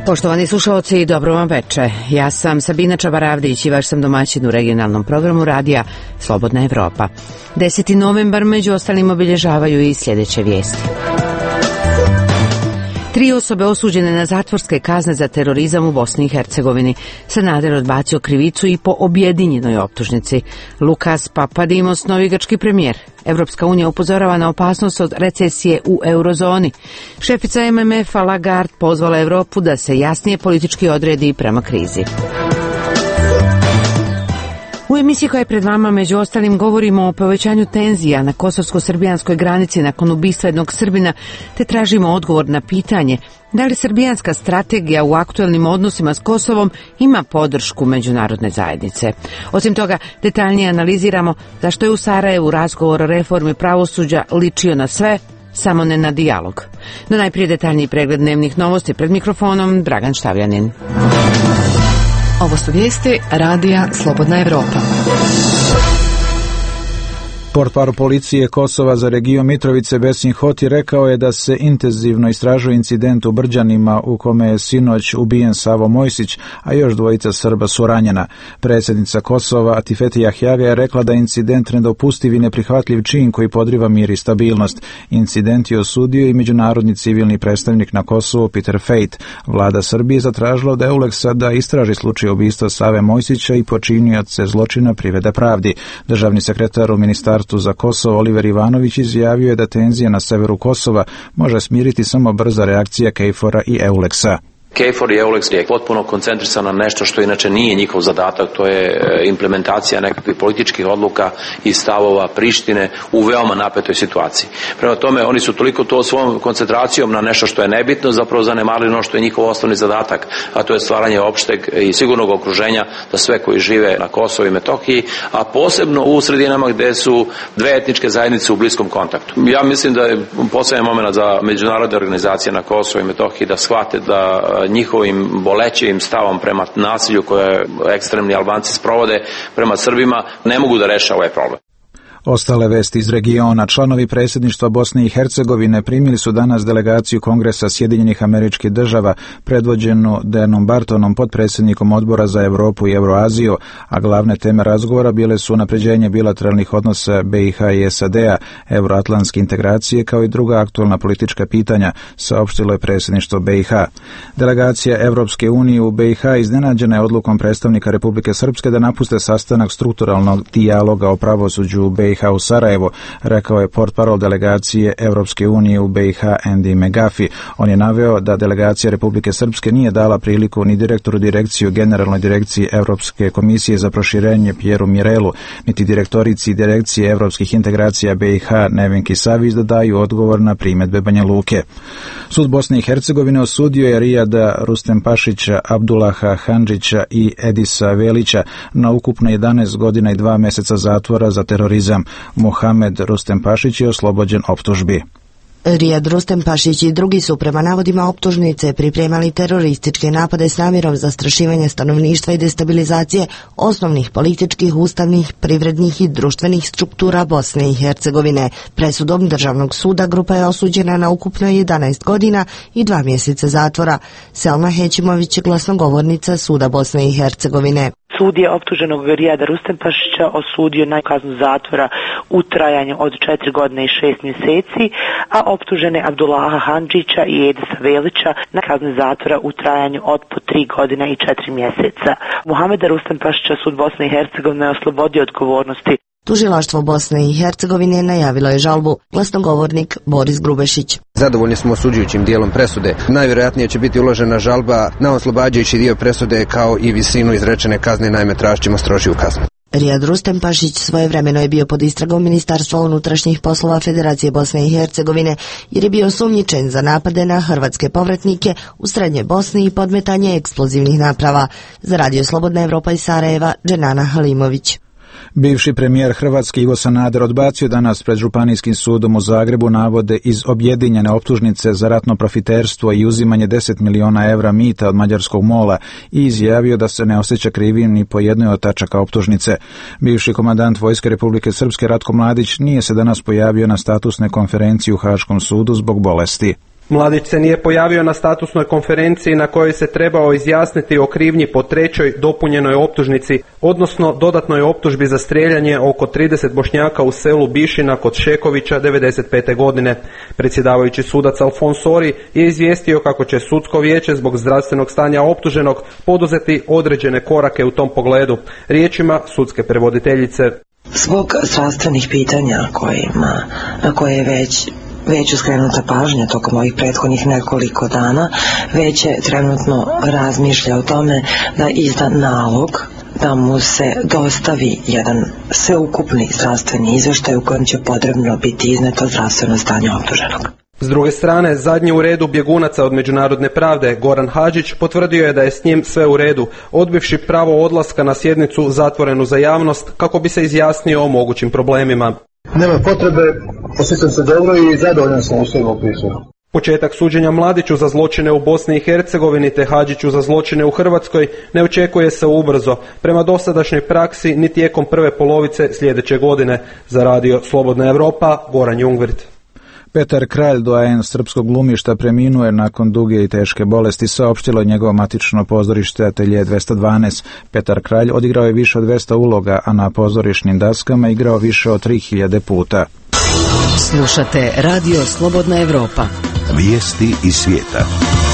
Poštovani slušalci, dobro vam veče. Ja sam Sabina Čabaravdić i vaš sam domaćin u regionalnom programu radija Slobodna Evropa. 10. novembar među ostalim obilježavaju i sljedeće vijesti. 3 osobe osuđene na zatvorske kazne za terorizam u Bosni i Hercegovini. Sanader odbacio krivicu i po objedinjenoj optužnici. Lukas Papadimos, novi grčki premijer. Evropska unija upozorava na opasnost od recesije u eurozoni. Šefica MMF-a Lagarde pozvala Evropu da se jasnije politički odredi prema krizi. U emisiji koja je pred vama među ostalim govorimo o povećanju tenzija na kosovsko-srbijanskoj granici nakon ubistva jednog Srbina, te tražimo odgovor na pitanje da li srbijanska strategija u aktuelnim odnosima s Kosovom ima podršku međunarodne zajednice. Osim toga, detaljnije analiziramo zašto je u Sarajevu razgovor o reformi pravosuđa ličio na sve, samo ne na dijalog. No najprije detaljniji pregled dnevnih novosti, pred mikrofonom Dragan Štavljanin. Ovo su vijesti radija Slobodna Evropa. Portparol policije Kosova za region Mitrovice Besin Hoti rekao je da se intenzivno istražuje incident u Brđanima u kome je sinoć ubijen Savo Mojsić, a još 2 Srba su ranjena. Predsjednica Kosova Atifete Jahjaga je rekla da je incident nedopustiv i neprihvatljiv čin koji podriva mir i stabilnost. Incident je osudio i međunarodni civilni predstavnik na Kosovu Peter Fejt. Vlada Srbije zatražila da EULEX da istraži slučaj ubistva Save Mojsića i počinioce zločina privede pravdi. Državni sekretar u Ministarstvu za Kosovo Oliver Ivanović izjavio je da tenzije na severu Kosova može smiriti samo brza reakcija KFOR-a i EULEX-a. KFOR i EULEX je potpuno koncentrisan na nešto što inače nije njihov zadatak, to je implementacija nekakvih političkih odluka i stavova Prištine u veoma napetoj situaciji. Prema tome, oni su toliko to svojom koncentracijom na nešto što je nebitno, zapravo zanemarili ono što je njihov osnovni zadatak, a to je stvaranje opšteg i sigurnog okruženja da sve koji žive na Kosovu i Metohiji, a posebno u sredinama gde su 2 etničke zajednice u bliskom kontaktu. Ja mislim da je posebni moment za međunarodne organizacije na Kosovu i Metohiji da shvate da njihovim bolećivim stavom prema nasilju koje ekstremni Albanci sprovode prema Srbima ne mogu da reše ovaj problem. Ostale vesti iz regiona. Članovi predsjedništva Bosne i Hercegovine primili su danas delegaciju Kongresa Sjedinjenih Američkih Država predvođenu Danom Bartonom, potpredsjednikom Odbora za Europu i Euroaziju, a glavne teme razgovora bile su unapređenje bilateralnih odnosa BiH i SAD-a, euroatlantske integracije kao i druga aktualna politička pitanja, saopštilo je predsjedništvo BiH. Delegacija Evropske unije u BiH iznenađena je odlukom predstavnika Republike Srpske da napuste sastanak strukturalnog dijaloga o pravosuđu u BiH u Sarajevo, rekao je portparol delegacije Evropske unije u BiH Andy McGuffey. On je naveo da delegacija Republike Srpske nije dala priliku ni direktoru direkciju Generalnoj direkciji Evropske komisije za proširenje Pjeru Mirelu, niti direktorici direkcije Evropskih integracija BiH Nevenki Savić da daju odgovor na primjedbe Banja Luke. Sud Bosne i Hercegovine osudio je Rijada Rustempašića, Abdullaha Handžića i Edisa Velića na ukupno 11 godina i 2 mjeseca zatvora za terorizam. Mohamed Rustempašić je oslobođen optužbi. Rijad Rustempašić i drugi su prema navodima optužnice pripremali terorističke napade s namjerom zastrašivanja stanovništva i destabilizacije osnovnih političkih, ustavnih, privrednih i društvenih struktura Bosne i Hercegovine. Presudom Državnog suda grupa je osuđena na ukupno 11 godina i 2 mjeseca zatvora. Selma Hećimović, glasnogovornica Suda Bosne i Hercegovine. Sud je optuženog Rijada Rustempašića osudio na kaznu zatvora u trajanju od 4 godine i 6 mjeseci, a optužene Abdullaha Handžića i Edisa Velića na kaznu zatvora u trajanju od po 3 godine i 4 mjeseca. Mohameda Rustempašića Sud Bosne i Hercegovine je oslobodio odgovornosti. Tužilaštvo Bosne i Hercegovine najavilo je žalbu. Glasnogovornik Boris Grubešić. Zadovoljni smo osuđujućim dijelom presude. Najvjerojatnije će biti uložena žalba na oslobađajući dio presude kao i visinu izrečene kazne, naime tražit ćemo strožiju kaznu. Rijad Rustempašić svojevremeno je bio pod istragom Ministarstva unutrašnjih poslova Federacije Bosne i Hercegovine jer je bio sumnjičen za napade na hrvatske povratnike u srednje Bosni i podmetanje eksplozivnih naprava. Za Radio Slobodna Evropa iz Sarajeva, Dženana Halimović. Bivši premijer Hrvatske Ivo Sanader odbacio danas pred Županijskim sudom u Zagrebu navode iz objedinjene optužnice za ratno profiterstvo i uzimanje 10 miliona evra mita od mađarskog MOL-a i izjavio da se ne osjeća krivim ni po jednoj od tačaka optužnice. Bivši komandant Vojske Republike Srpske Ratko Mladić nije se danas pojavio na statusnoj konferenciji u Haškom sudu zbog bolesti. Mladić se nije pojavio na statusnoj konferenciji na kojoj se trebao izjasniti o krivnji po trećoj dopunjenoj optužnici, odnosno dodatnoj optužbi za strijeljanje oko 30 Bošnjaka u selu Bišina kod Šekovića 1995. godine. Predsjedavajući sudac Alfons Sori je izvijestio kako će sudsko vijeće zbog zdravstvenog stanja optuženog poduzeti određene korake u tom pogledu. Riječima sudske prevoditeljice. Zbog zdravstvenih pitanja na koje je već skrenuta pažnja tokom ovih prethodnih nekoliko dana, već je trenutno razmišlja o tome da izda nalog da mu se dostavi jedan sveukupni zdravstveni izvještaj u kojem će potrebno biti izneto zdravstveno stanje optuženog. S druge strane, zadnji u redu bjegunaca od međunarodne pravde, Goran Hadžić, potvrdio je da je s njim sve u redu, odbivši pravo odlaska na sjednicu zatvorenu za javnost kako bi se izjasnio o mogućim problemima. Nema potrebe, osjećam se dobro i zadovoljan sam u svojom opisu. Početak suđenja Mladiću za zločine u Bosni i Hercegovini te Hadžiću za zločine u Hrvatskoj ne očekuje se ubrzo, prema dosadašnjoj praksi ni tijekom prve polovice sljedeće godine. Za radio Slobodna Evropa, Goran Jungvirt. Petar Kralj, doajen srpskog glumišta, preminuo je nakon duge i teške bolesti, saopštilo je njegovo matično pozorište Atelje 212. Petar Kralj odigrao je više od 200 uloga, a na pozorišnim daskama igrao više od 3000 puta. Slušate radio Slobodna Evropa. Vijesti iz svijeta.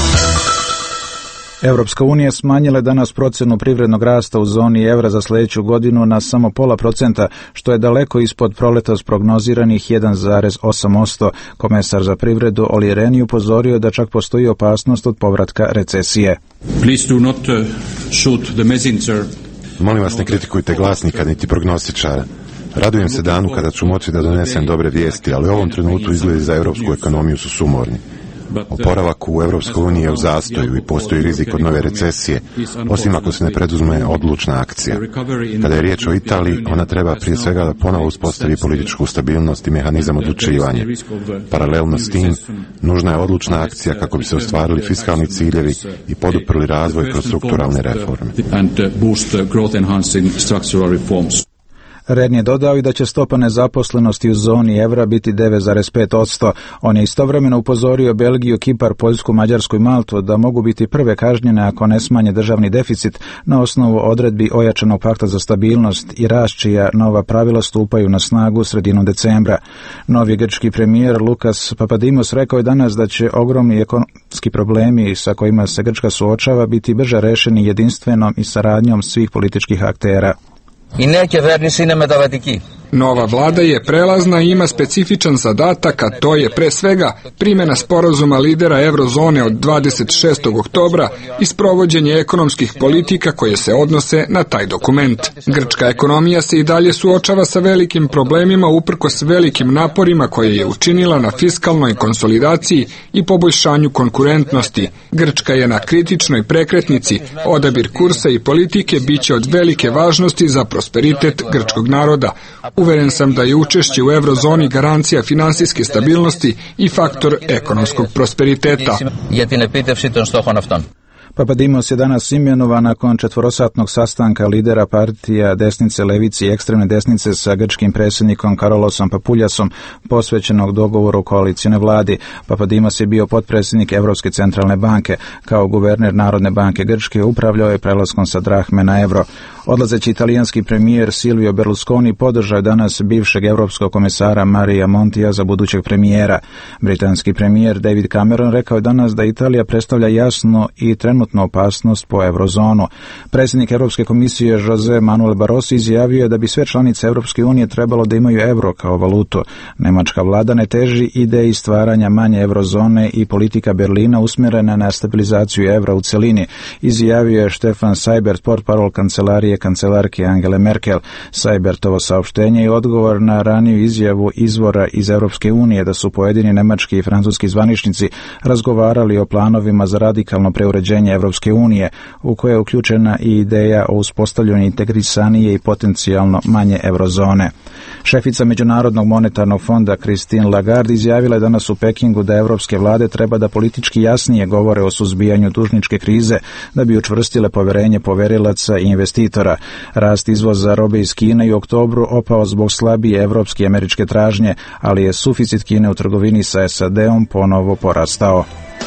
Europska unija smanjila je danas procjenu privrednog rasta u zoni evra za sljedeću godinu na samo 0,5%, što je daleko ispod proletos prognoziranih 1,8%. Komesar za privredu Olli Rehn upozorio da čak postoji opasnost od povratka recesije. Molim vas, ne kritikujte glasnika niti prognostičara. Radujem se danu kada ću moći da donesem dobre vijesti, ali u ovom trenutku izgledi za europsku ekonomiju su sumorni. Oporavak u Europskoj uniji je u zastoju i postoji rizik od nove recesije, osim ako se ne preduzme odlučna akcija. Kada je riječ o Italiji, ona treba prije svega da ponovo uspostavi političku stabilnost i mehanizam odlučivanja. Paralelno s tim, nužna je odlučna akcija kako bi se ostvarili fiskalni ciljevi i poduprli razvoj kroz strukturalne reforme. Rehn je dodao i da će stopa nezaposlenosti u zoni evra biti 9,5%. On je istovremeno upozorio Belgiju, Kipar, Poljsku, Mađarsku i Maltu da mogu biti prve kažnjene ako ne smanje državni deficit na osnovu odredbi ojačanog pakta za stabilnost i rast, čija nova pravila stupaju na snagu sredinom decembra. Novi grčki premijer Lukas Papadimos rekao je danas da će ogromni ekonomski problemi sa kojima se Grčka suočava biti brže rešeni jedinstvenom i saradnjom svih političkih aktera. Η νέα κυβέρνηση είναι μεταβατική. Nova vlada je prelazna i ima specifičan zadatak, a to je pre svega primjena sporazuma lidera Eurozone od 26. oktobra i sprovođenje ekonomskih politika koje se odnose na taj dokument. Grčka ekonomija se i dalje suočava sa velikim problemima uprkos velikim naporima koje je učinila na fiskalnoj konsolidaciji i poboljšanju konkurentnosti. Grčka je na kritičnoj prekretnici, odabir kursa i politike biće od velike važnosti za prosperitet grčkog naroda. Uveren sam da je učešće u eurozoni garancija finansijske stabilnosti i faktor ekonomskog prosperiteta. Papadimos je danas imenovan nakon 4-satnog sastanka lidera partija desnice, levice i ekstremne desnice sa grčkim predsjednikom Karolosom Papuljasom, posvećenog dogovoru koalicijne vladi. Papadimos je bio potpredsjednik Europske centralne banke. Kao guverner Narodne banke Grčke upravljao je prelaskom sa drahme na euro. Odlazeći italijanski premijer Silvio Berlusconi podržao je danas bivšeg europskog komesara Maria Montija za budućeg premijera. Britanski premijer David Cameron rekao je danas da Italija predstavlja jasno i trenutnu opasnost po eurozonu. Predsjednik Europske komisije Jose Manuel Barroso izjavio je da bi sve članice Europske unije trebalo da imaju euro kao valutu. Nemačka vlada ne teži ideji stvaranja manje eurozone i politika Berlina usmjerena na stabilizaciju eura u celini, izjavio je Stefan Seibert, portparol kancelarke Angele Merkel. Seibertovo saopštenje je odgovor na raniju izjavu izvora iz Europske unije da su pojedini nemački i francuski zvaničnici razgovarali o planovima za radikalno preuređenje Europske unije, u koje je uključena i ideja o uspostavljanju integrisanije i potencijalno manje eurozone. Šefica Međunarodnog monetarnog fonda Christine Lagarde izjavila je danas u Pekingu da evropske vlade treba da politički jasnije govore o suzbijanju dužničke krize da bi učvrstile poverenje poverilaca i investitora. Rast izvoza robe iz Kine i u oktobru opao zbog slabije evropske i američke tražnje, ali je suficit Kine u trgovini sa SAD-om ponovo porastao.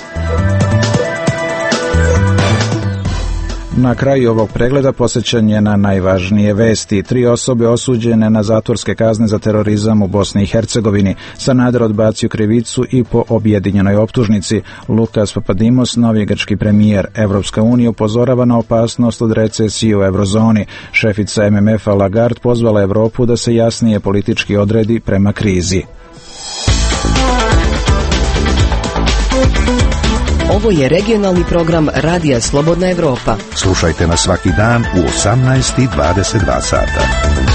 Na kraju ovog pregleda posjećan je na najvažnije vesti. 3 osobe osuđene na zatvorske kazne za terorizam u Bosni i Hercegovini. Sanader odbacio krivicu i po objedinjenoj optužnici. Lukas Papadimos, novi grčki premijer. Evropska unija upozorava na opasnost od recesije u eurozoni. Šefica MMF-a Lagarde pozvala Evropu da se jasnije politički odredi prema krizi. Ovo je regionalni program Radija Slobodna Evropa. Slušajte nas svaki dan u 18:22 sata.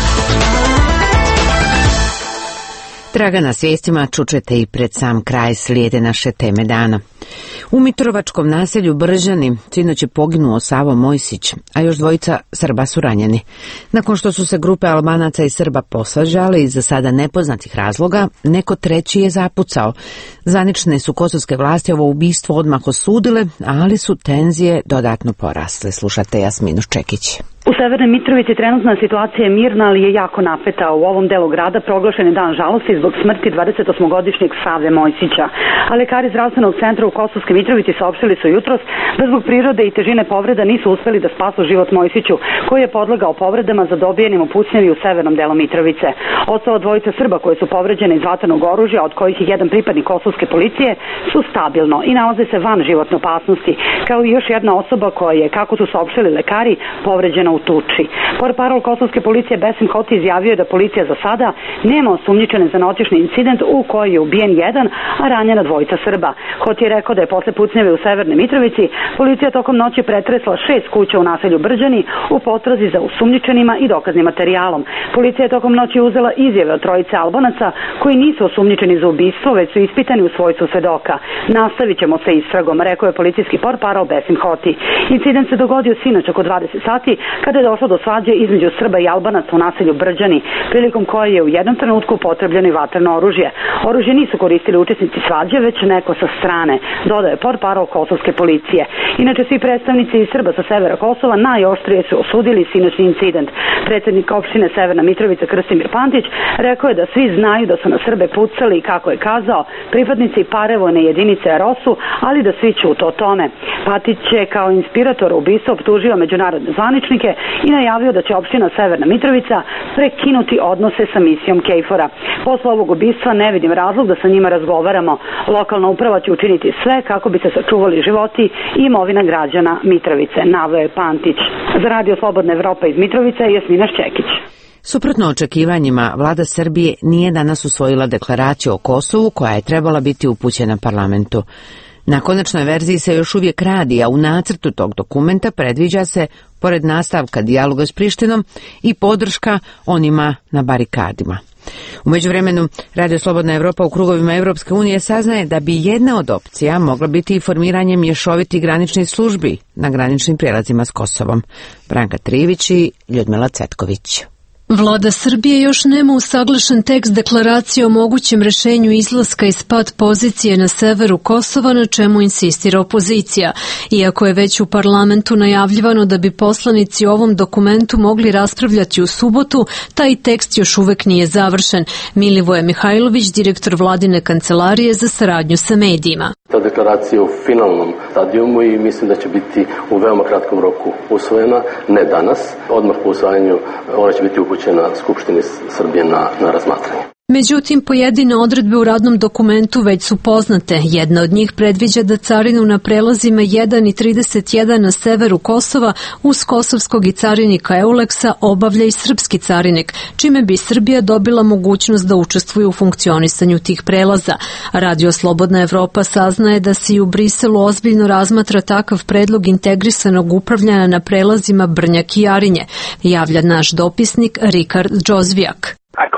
Dragana, s vijestima čućete i pred sam kraj slijede naše teme dana. U Mitrovačkom naselju Bržani sinoć je poginuo Savo Mojsić, a još 2 Srba su ranjeni. Nakon što su se grupe Albanaca i Srba posvađale iz za sada nepoznatih razloga, neko treći je zapucao. Zvanične su kosovske vlasti ovo ubistvo odmah osudile, ali su tenzije dodatno porasle. Slušate Jasminu Čekić. U Severnoj Mitrovici trenutna situacija je mirna, ali je jako napeta. U ovom delu grada proglašen je dan žalosti zbog smrti 28-godišnjeg Save Mojsića. A lekari zdravstvenog centra u Kosovskoj Mitrovici saopštili su jutros da zbog prirode i težine povreda nisu uspeli da spasu život Mojsiću, koji je podlegao povredama zadobijenim u pucnjavi u severnom delu Mitrovice. Ostala 2 Srba koji su povređene iz vatrenog oružja, od kojih je jedan pripadnik kosovske policije, su stabilno i nalaze se van životne opasnosti, kao i još jedna osoba koja je, kako su saopštili lekari, povređena u tuči. Portparol kosovske policije Besim Hoti izjavio je da policija za sada nema osumnjičene za noćni incident u kojoj je ubijen jedan, a ranjena 2 Srba. Hoti je rekao da je posle pucnjave u Severnoj Mitrovici policija tokom noći pretresla 6 kuća u naselju Brđani u potrazi za osumnjičenima i dokaznim materijalom. Policija je tokom noći uzela izjave od 3 Albanaca koji nisu osumnjičeni za ubistvo, već su ispitani u svojstvu svedoka. Nastavit ćemo sa istragom, rekao je policijski portparol Besim Hoti. Incident se dogodio sinoć oko 20 sati kada je došlo do svađe između Srba i Albanaca u naselju Brđani, prilikom koje je u jednom trenutku upotrebljeno i vatreno oružje. Oružje nisu koristili učesnici svađe, već neko sa strane, dodaje portparol kosovske policije. Inače, svi predstavnici iz Srba sa severa Kosova najoštrije su osudili sinoćni incident. Predsjednik opštine Severna Mitrovica Krstimir Pantić rekao je da svi znaju da su na Srbe pucali i, kako je kazao, pripadnici paravojne jedinice ROSU, ali da svi ćute o tome. Pantić je kao inspirator ubistva optužio međunarodne zvaničnike i najavio da će opština Severna Mitrovica prekinuti odnose sa misijom KFOR-a. Posle ovog ubistva ne vidim razlog da sa njima razgovaramo. Lokalna uprava će učiniti sve kako bi se sačuvali životi i imovina građana Mitrovice, naveo je Pantić. Za Radio Slobodna Evropa iz Mitrovice, Jasmina Ščekić. Suprotno očekivanjima, vlada Srbije nije danas usvojila deklaraciju o Kosovu koja je trebala biti upućena parlamentu. Na konačnoj verziji se još uvijek radi, a u nacrtu tog dokumenta predviđa se, pored nastavka dijaloga s Prištinom, i podrška onima na barikadima. U međuvremenu, Radio Slobodna Evropa u krugovima Evropske unije saznaje da bi jedna od opcija mogla biti i formiranje mješovitih graničnih službi na graničnim prijelazima s Kosovom. Branka Trivić i Ljudmila Cvetković. Vlada Srbije još nema usaglašen tekst deklaracije o mogućem rešenju izlaska iz pad pozicije na severu Kosova, na čemu insistira opozicija. Iako je već u parlamentu najavljivano da bi poslanici o ovom dokumentu mogli raspravljati u subotu, taj tekst još uvek nije završen. Milivoje Mihajlović, direktor vladine kancelarije za saradnju sa medijima. Ta deklaracija je u finalnom stadijumu i mislim da će biti u veoma kratkom roku usvojena, ne danas. Odmah po usvajanju ona će biti upućena Skupštini Srbije na razmatranje. Međutim, pojedine odredbe u radnom dokumentu već su poznate. Jedna od njih predviđa da carinu na prelazima 1 i 31 na severu Kosova uz kosovskog i carinika Euleksa obavlja i srpski carinik, čime bi Srbija dobila mogućnost da učestvuje u funkcionisanju tih prelaza. Radio Slobodna Evropa saznaje da se i u Briselu ozbiljno razmatra takav predlog integrisanog upravljanja na prelazima Brnjak i Jarinje, javlja naš dopisnik Rikard Džozvijak. To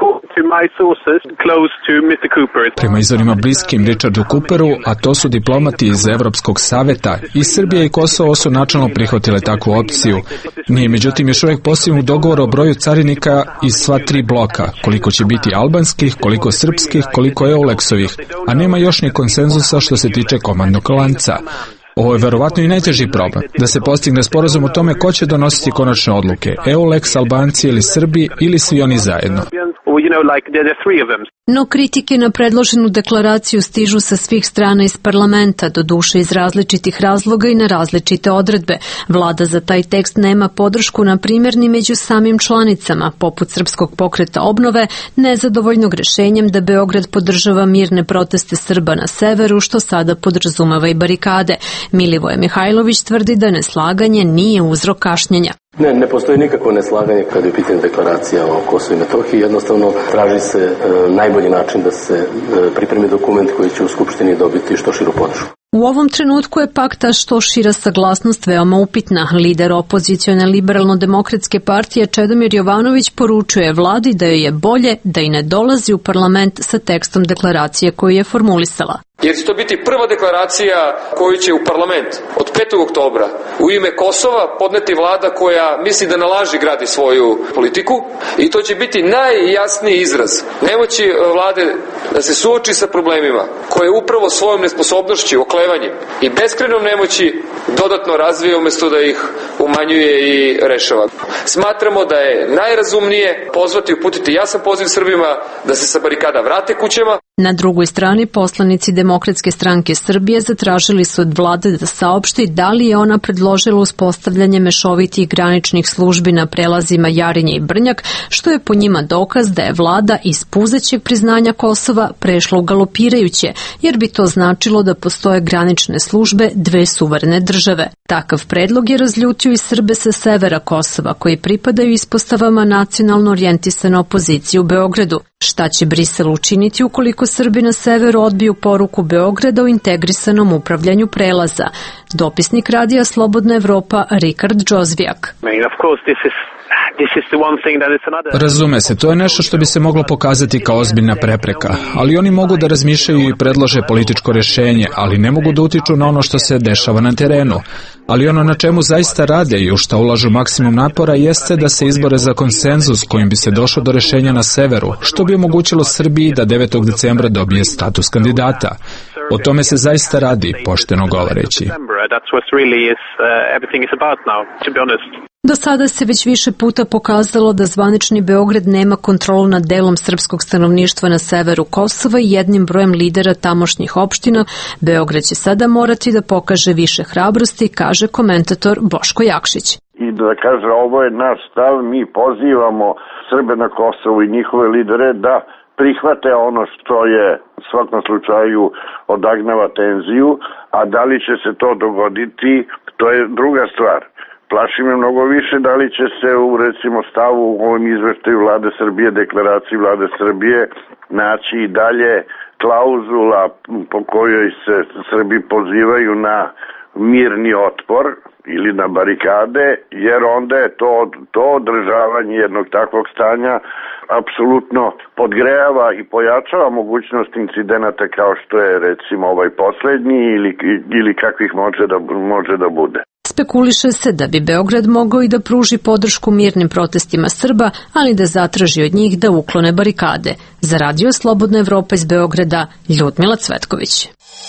Prema izvorima bliskim Richardu Cooperu, a to su diplomati iz Evropskog saveta, i Srbija i Kosovo su načelno prihvatile takvu opciju. Nije međutim još uvijek postignut dogovor o broju carinika iz sva tri bloka, koliko će biti albanskih, koliko srpskih, koliko EULEX-ovih, a nema još ni konsenzusa što se tiče komandnog lanca. Ovo je verovatno i najteži problem, da se postigne sporazum o tome ko će donositi konačne odluke, EULEX, Albanci ili Srbi ili svi oni zajedno. No kritike na predloženu deklaraciju stižu sa svih strana iz parlamenta, doduše iz različitih razloga i na različite odredbe. Vlada za taj tekst nema podršku, na primjer, ni među samim članicama, poput Srpskog pokreta obnove, nezadovoljnog rešenjem da Beograd podržava mirne proteste Srba na severu, što sada podrazumeva i barikade. Milivoje Mihajlović tvrdi da neslaganje nije uzrok kašnjenja. Ne postoji nikakvo neslaganje kada je u pitanju deklaracija o Kosovu i Metohiji. Jednostavno traži se najbolji način da se pripremi dokument koji će u Skupštini dobiti što širu podršku. U ovom trenutku je pak ta što šira saglasnost veoma upitna. Lider opozicione liberalno-demokratske partije Čedomir Jovanović poručuje vladi da joj je bolje da i ne dolazi u parlament sa tekstom deklaracije koju je formulisala. Jer će to biti prva deklaracija koju će u parlament od 5. oktobra u ime Kosova podneti vlada koja misli da na laži gradi svoju politiku, i to će biti najjasniji izraz nemoći vlade da se suoči sa problemima koje upravo svojom nesposobnošću, oklevanjem i beskrajnom nemoći dodatno razvija umjesto da ih umanjuje i rešava. Smatramo da je najrazumnije pozvati i uputiti jasan poziv Srbima da se sa barikada vrate kućama. Na drugoj strani poslanici Demokratske stranke Srbije zatražili su od vlade da saopšti da li je ona predložila uspostavljanje mešovitih graničnih službi na prelazima Jarinje i Brnjak, što je po njima dokaz da je vlada iz puzećeg priznanja Kosova prešla u galopirajuće, jer bi to značilo da postoje granične službe dve suverene države. Takav predlog je razljutio i Srbe sa severa Kosova, koji pripadaju ispostavama nacionalno orijentisane opozicije u Beogradu. Šta će Brisel učiniti ukoliko Srbi na severu odbiju poruku Beograda o integrisanom upravljanju prelaza? Dopisnik radija Slobodna Evropa Rikard Džozvijak. Razume se, to je nešto što bi se moglo pokazati kao ozbiljna prepreka, ali oni mogu da razmišljaju i predlože političko rješenje, ali ne mogu da utiču na ono što se dešava na terenu. Ali ono na čemu zaista rade i u što ulažu maksimum napora jeste da se izbore za konsenzus kojim bi se došlo do rješenja na severu, što bi omogućilo Srbiji da 9. decembra dobije status kandidata. O tome se zaista radi, pošteno govoreći. Do sada se već više puta pokazalo da zvanični Beograd nema kontrolu nad delom srpskog stanovništva na severu Kosova i jednim brojem lidera tamošnjih opština. Beograd će sada morati da pokaže više hrabrosti, kaže komentator Boško Jakšić. I da kaže, ovo je naš stav, mi pozivamo Srbe na Kosovu i njihove lidere da prihvate ono što je u svakom slučaju odagnava tenziju, a da li će se to dogoditi, to je druga stvar. Plaši me mnogo više da li će se u recimo stavu u ovom izveštaju Vlade Srbije, deklaraciji Vlade Srbije naći i dalje klauzula po kojoj se Srbi pozivaju na mirni otpor ili na barikade, jer onda je to održavanje jednog takvog stanja apsolutno podgrejava i pojačava mogućnost incidenata kao što je recimo ovaj poslednji ili kakvih može da bude. Spekuliše se da bi Beograd mogao i da pruži podršku mirnim protestima Srba, ali da zatraži od njih da uklone barikade. Za Radio Slobodna Evropa iz Beograda, Ljudmila Cvetković.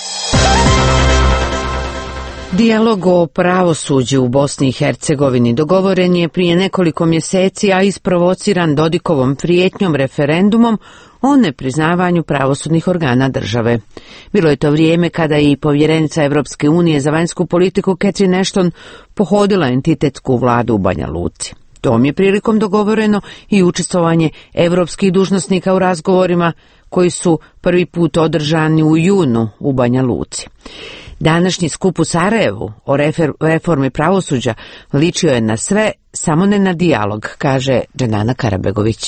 Dijalog o pravosuđu u Bosni i Hercegovini dogovoren je prije nekoliko mjeseci, a isprovociran Dodikovom prijetnjom referendumom o nepriznavanju pravosudnih organa države. Bilo je to vrijeme kada je i povjerenica Evropske unije za vanjsku politiku Catherine Ashton pohodila entitetsku vladu u Banja Luci. Tom je prilikom dogovoreno i učestvovanje evropskih dužnosnika u razgovorima koji su prvi put održani u junu u Banja Luci. Današnji skup u Sarajevu o reformi pravosuđa ličio je na sve, samo ne na dijalog, kaže Dženana Karabegović.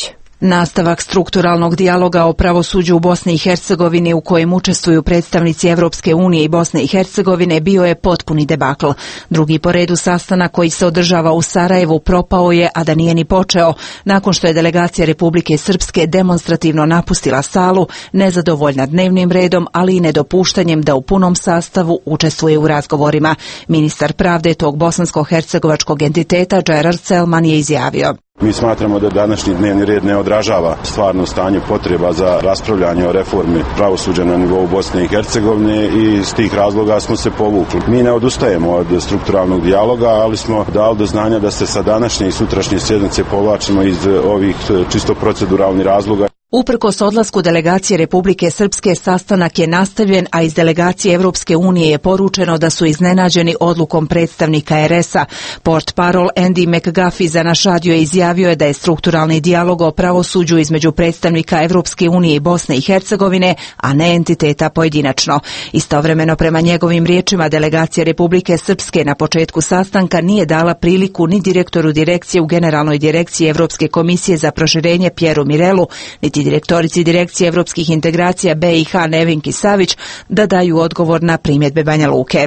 Nastavak strukturalnog dijaloga o pravosuđu u Bosni i Hercegovini u kojem učestvuju predstavnici Evropske unije i Bosne i Hercegovine bio je potpuni debakl. Drugi po redu sastanak koji se održava u Sarajevu propao je, a da nije ni počeo, nakon što je delegacija Republike Srpske demonstrativno napustila salu, nezadovoljna dnevnim redom, ali i nedopuštanjem da u punom sastavu učestvuje u razgovorima. Ministar pravde tog bosansko-hercegovačkog entiteta Gerard Selman je izjavio: Mi smatramo da današnji dnevni red ne odražava stvarno stanje potreba za raspravljanje o reformi pravosuđa na nivou Bosne i Hercegovine i iz tih razloga smo se povukli. Mi ne odustajemo od strukturalnog dijaloga, ali smo dali do znanja da se sa današnje i sutrašnje sjednice povlačimo iz ovih čisto proceduralnih razloga. Uprkos odlasku delegacije Republike Srpske, sastanak je nastavljen, a iz delegacije Evropske unije je poručeno da su iznenađeni odlukom predstavnika RS-a. Portparol Andy McGuffey za naš radio izjavio je da je strukturalni dijalog o pravosuđu između predstavnika Evropske unije i Bosne i Hercegovine, a ne entiteta pojedinačno. Istovremeno, prema njegovim riječima, delegacija Republike Srpske na početku sastanka nije dala priliku ni direktoru direkcije u Generalnoj direkciji Evropske komisije za proširenje Pjeru Mirelu, niti direktorici Direkcije evropskih integracija BiH Nevenki Savić da daju odgovor na primjedbe Banja Luke.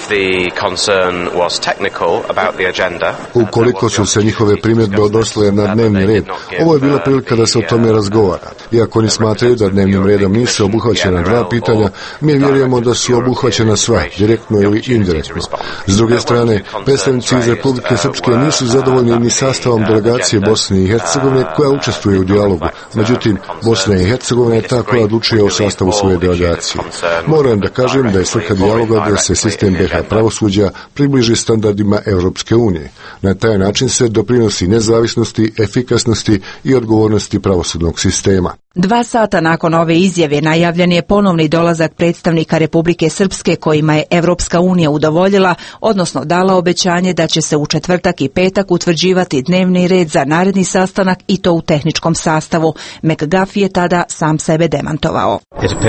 Ukoliko su se njihove primjedbe odnosile na dnevni red, ovo je bila prilika da se o tome razgovara. Iako oni smatraju da dnevnim redom nisu obuhvaćena dva pitanja, mi vjerujemo da su obuhvaćena sva, direktno ili indirektno. S druge strane, predstavnici iz Republike Srpske nisu zadovoljni ni sastavom delegacije Bosne i Hercegovine koja učestvuje u dijalogu. Međutim, Bosna i Hercegovina je ta koja odlučuje o sastavu svoje delegacije. Moram da kažem da je svrha dijaloga da se sistem BiH pravosuđa približi standardima Europske unije. Na taj način se doprinosi nezavisnosti, efikasnosti i odgovornosti pravosudnog sistema. 2 sata nakon ove izjave najavljen je ponovni dolazak predstavnika Republike Srpske kojima je Evropska unija udovoljila, odnosno dala obećanje da će se u četvrtak i petak utvrđivati dnevni red za naredni sastanak i to u tehničkom sastavu. McGuffey je tada sam sebe demantovao.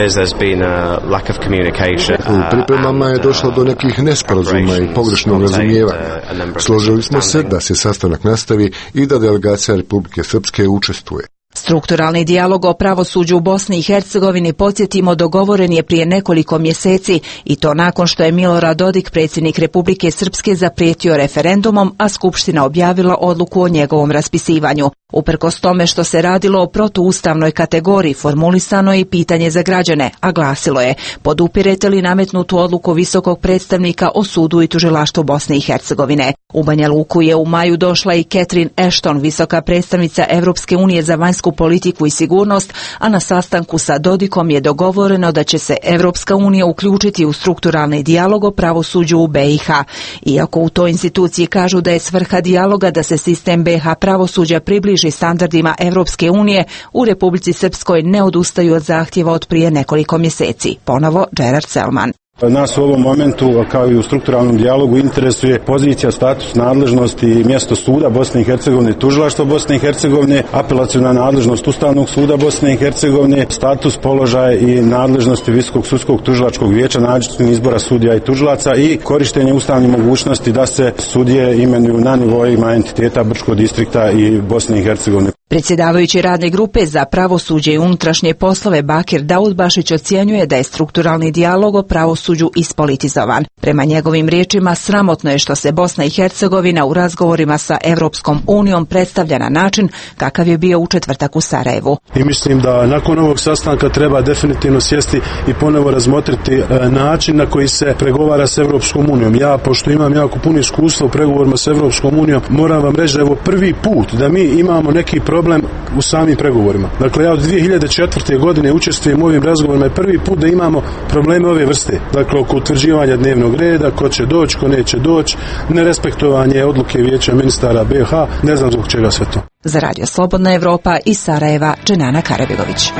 U pripremama je došlo do nekih nesporazuma i pogrešnog razumijevanja. Složili smo se da se sastanak nastavi i da delegacija Republike Srpske učestvuje. Strukturalni dijalog o pravosuđu u Bosni i Hercegovini, podsjetimo, dogovoren je prije nekoliko mjeseci i to nakon što je Milorad Dodik, predsjednik Republike Srpske, zaprijetio referendumom, a Skupština objavila odluku o njegovom raspisivanju. Uprkos tome što se radilo o protuustavnoj kategoriji, formulisano je i pitanje za građane, a glasilo je: podupirete li nametnutu odluku visokog predstavnika o sudu i tužilaštvu Bosne i Hercegovine? U Banja Luku je u maju došla i Catherine Ashton, visoka predstavnica Evropske unije za vanjsku politiku i sigurnost, a na sastanku sa Dodikom je dogovoreno da će se Evropska unija uključiti u strukturalni dijalog o pravosuđu u BiH. Iako u toj instituciji kažu da je svrha dijaloga da se sistem BiH pravosuđa približi standardima Evropske unije, u Republici Srpskoj ne odustaju od zahtjeva od prije nekoliko mjeseci. Ponovo Gerard Selman. Nas u ovom momentu, kao i u strukturalnom dijalogu, interesuje pozicija, status, nadležnost i mjesto suda Bosne i Hercegovine, tužilaštva Bosne i Hercegovine, apelaciona nadležnost Ustavnog suda Bosne i Hercegovine, status, položaj i nadležnosti Visokog sudskog tužilačkog vijeća, način izbora sudija i tužilaca i korištenje ustavnih mogućnosti da se sudije imenuju na nivoima entiteta Brčkog distrikta i Bosne i Hercegovine. Predsjedavajući radne grupe za pravosuđe i unutrašnje poslove Bakir Daudbašić ocjenjuje da je strukturalni dijalog o pravosuđu ispolitizovan. Prema njegovim riječima, sramotno je što se Bosna i Hercegovina u razgovorima sa Evropskom unijom predstavlja na način kakav je bio u četvrtak u Sarajevu. I mislim da nakon ovog sastanka treba definitivno sjesti i ponovo razmotriti način na koji se pregovara s Evropskom unijom. Ja, pošto imam jako puno iskustva u pregovorima s Evropskom unijom, moram vam reći da je ovo prvi put da mi imamo neki problem u samim pregovorima. Dakle, ja od 2004. godine učestvujem u ovim razgovorima i prvi put da imamo probleme ove vrste. Dakle, oko utvrđivanja dnevnog reda, ko će doći, ko neće doći, nerespektovanje odluke Vijeća ministara BiH, ne znam zbog čega sve to. Za Radio Slobodna Evropa iz Sarajeva, Dženana Karabegović.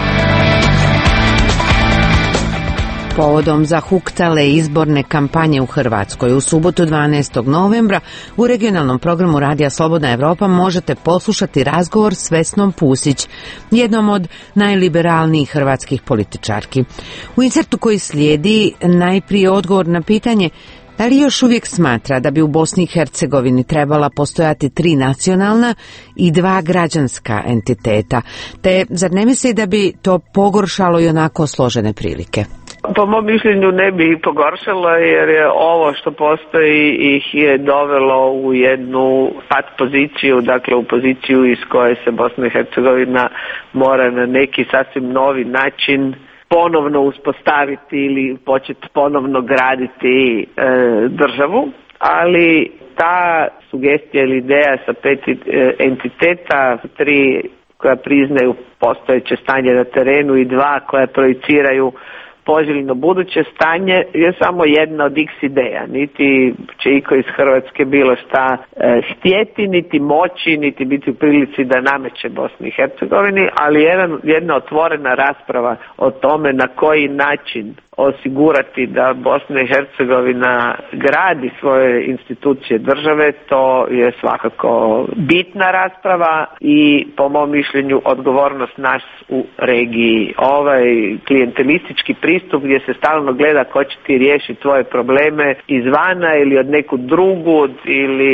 Povodom zahuktale izborne kampanje u Hrvatskoj u subotu 12. novembra u regionalnom programu Radija Slobodna Evropa možete poslušati razgovor s Vesnom Pusić, jednom od najliberalnijih hrvatskih političarki. U insertu koji slijedi najprije odgovor na pitanje Da li još uvijek smatra da bi u Bosni i Hercegovini trebala postojati 3 nacionalna i 2 građanska entiteta, te zar ne misli da bi to pogoršalo i onako složene prilike? Po mom mišljenju ne bi pogoršalo, jer je ovo što postoji ih je dovelo u jednu pat poziciju, dakle u poziciju iz koje se Bosna i Hercegovina mora na neki sasvim novi način ponovno uspostaviti ili početi ponovno graditi državu, ali ta sugestija ili ideja sa 5 entiteta, 3 koja priznaju postojeće stanje na terenu i 2 koja projiciraju poželjno buduće stanje je samo jedna od x ideja. Niti će iko iz Hrvatske bilo šta htjeti, niti moći, niti biti u prilici da nameće Bosni i Hercegovini, ali jedna otvorena rasprava o tome na koji način osigurati da Bosna i Hercegovina gradi svoje institucije države, to je svakako bitna rasprava i po mom mišljenju odgovornost nas u regiji. Ovaj klijentelistički pristup gdje se stalno gleda ko će ti riješiti tvoje probleme izvana ili od neku drugu ili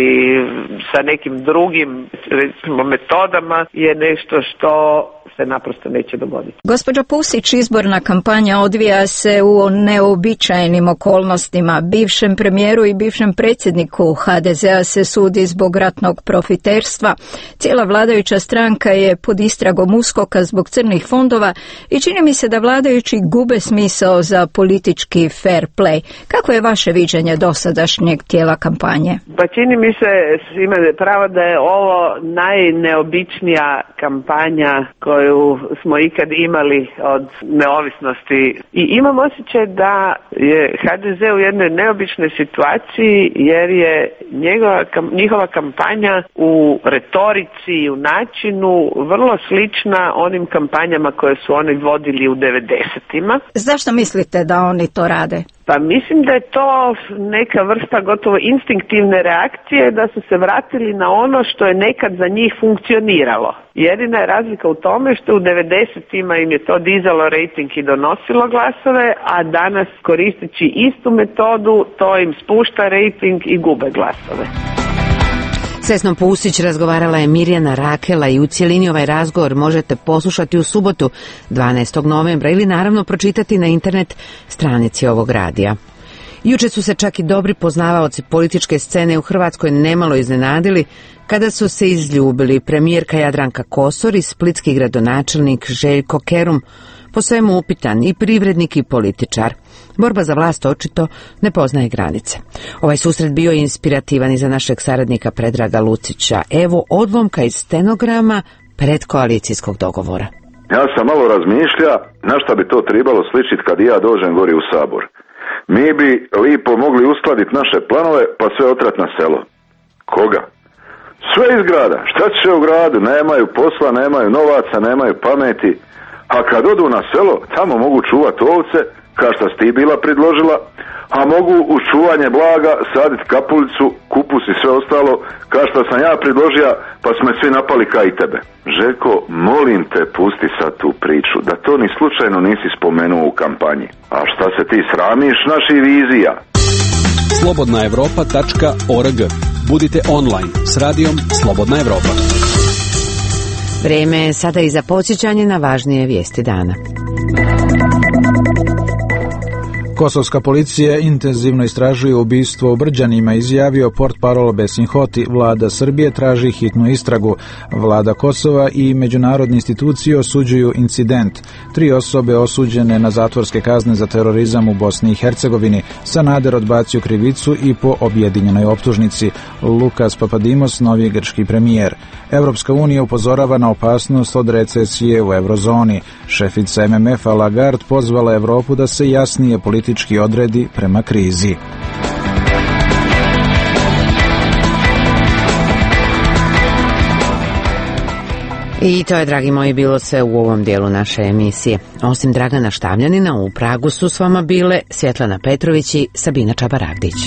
sa nekim drugim recimo metodama je nešto što se naprosto neće dogoditi. Gospođo Pusić, izborna kampanja odvija se u neobičajnim okolnostima. Bivšem premijeru i bivšem predsjedniku HDZ-a se sudi zbog ratnog profiterstva. Cijela vladajuća stranka je pod istragom USKOK-a zbog crnih fondova i čini mi se da vladajući gube smisao za politički fair play. Kako je vaše viđenje dosadašnjeg tijela kampanje? Pa čini mi se, ima pravo da je ovo najneobičnija kampanja koju smo ikad imali od neovisnosti i imam osjećaj da je HDZ u jednoj neobičnoj situaciji jer je njihova kampanja u retorici i u načinu vrlo slična onim kampanjama koje su oni vodili u 90-ima. Zašto mislite da oni to rade? Pa mislim da je to neka vrsta gotovo instinktivne reakcije da su se vratili na ono što je nekad za njih funkcioniralo. Jedina je razlika u tome što u 90-ima im je to dizalo rejting i donosilo glasove, a danas koristeći istu metodu to im spušta rejting i gube glasove. S Vesnom Pusić razgovarala je Mirjana Rakela i u cjelini ovaj razgovor možete poslušati u subotu 12. novembra ili naravno pročitati na internet stranici ovog radija. Juče su se čak i dobri poznavaoci političke scene u Hrvatskoj nemalo iznenadili kada su se izljubili premijerka Jadranka Kosor i splitski gradonačelnik Željko Kerum, po svemu upitan i privrednik i političar. Borba za vlast očito ne poznaje granice. Ovaj susret bio je inspirativan i za našeg saradnika Predraga Lucića. Evo odlomka iz stenograma predkoalicijskog dogovora. Ja sam malo razmišlja na šta bi to trebalo sličiti kad ja dođem gori u Sabor. Mi bi lipo mogli uskladiti naše planove pa sve otrat na selo. Koga? Sve iz grada. Šta će u gradu? Nemaju posla, nemaju novaca, nemaju pameti. A kad odu na selo, tamo mogu čuvati ovce, kao što si ti bila predložila, a mogu uz čuvanje blaga saditi kapulicu, kupus i sve ostalo, kao što sam ja predložio, pa smo svi napali kao i tebe. Željko, molim te, pusti sad tu priču, da to ni slučajno nisi spomenuo u kampanji. A šta se ti sramiš naših vizija? slobodnaevropa.org. Budite online s radijom Slobodna Evropa. Vrijeme je sada i za podsjećanje na važnije vijesti dana. Kosovska policija intenzivno istražuje ubistvo u Brđanima, izjavio portparol Besim Hoti. Vlada Srbije traži hitnu istragu. Vlada Kosova i međunarodne institucije osuđuju incident. 3 osobe osuđene na zatvorske kazne za terorizam u Bosni i Hercegovini. Sanader odbacio krivicu i po objedinjenoj optužnici. Lukas Papadimos, novi grčki premijer. Europska unija upozorava na opasnost od recesije u eurozoni. Šefica MMF-a Lagarde pozvala Europu da se jasnije politički odredi prema krizi. I to je, dragi moji, bilo sve u ovom dijelu naše emisije. Osim Dragana Štavljanina, u Pragu su s vama bile Svjetlana Petrović i Sabina Čabaragdić.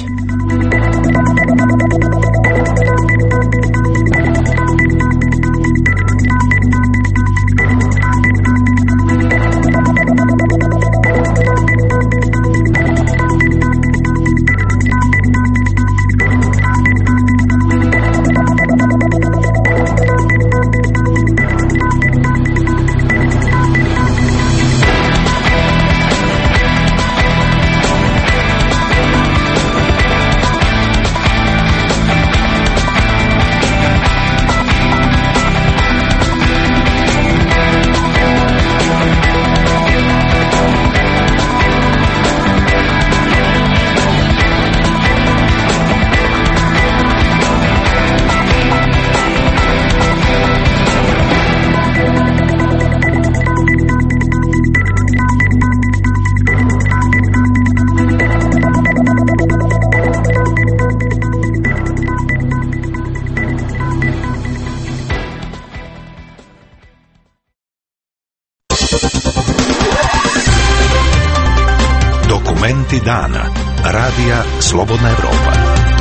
Dokumenti dana. Radija Slobodna Evropa.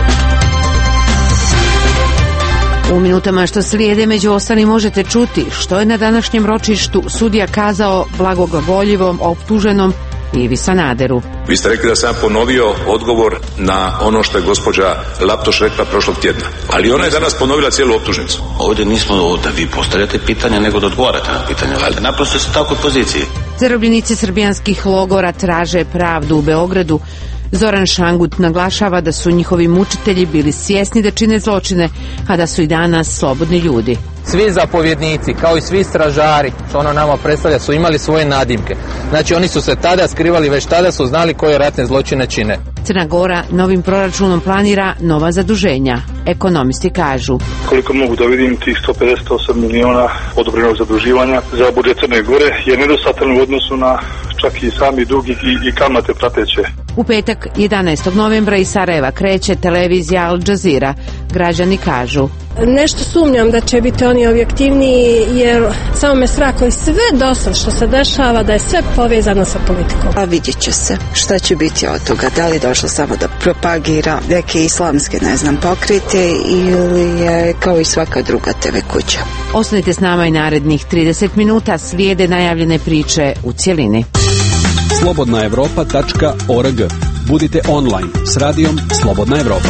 U minutama što slijede među ostalim možete čuti što je na današnjem ročištu sudija kazao blagoglagoljivom optuženom Ivi Sanaderu. Vi ste rekli da sam ponovio odgovor na ono što je gospođa Laptoš rekla prošlog tjedna. Ali ona je danas ponovila cijelu optužnicu. Ovdje nismo da vi postavljate pitanja, nego da odgovarate na pitanja. Ali naprosto ste u takvoj poziciji. Zarobljenici srbijanskih logora traže pravdu u Beogradu. Zoran Šangut naglašava da su njihovi mučitelji bili svjesni da čine zločine, a da su i danas slobodni ljudi. Svi zapovjednici, kao i svi stražari, što ono nama predstavlja, su imali svoje nadimke. Znači oni su se tada skrivali, već tada su znali koje ratne zločine čine. Crna Gora novim proračunom planira nova zaduženja. Ekonomisti kažu: koliko mogu da vidim, tih 158 miliona odobrenog zaduživanja za budžet Crne Gore je nedostatan u odnosu na čak i sami dug i kamate prateće. U petak 11. novembra iz Sarajeva kreće televizija Al Jazeera. Građani kažu: nešto sumnjam da će biti oni objektivniji, jer samo me strah i sve dosad što se dešava da je sve povezano sa politikom. A vidjet će se šta će biti od toga, da li došlo samo da propagira neke islamske, pokrete, ili je kao i svaka druga TV kuća. Ostanite s nama i narednih 30 minuta, slijede najavljene priče u cjelini. slobodnaevropa.org. Budite online s radijom Slobodna Evropa.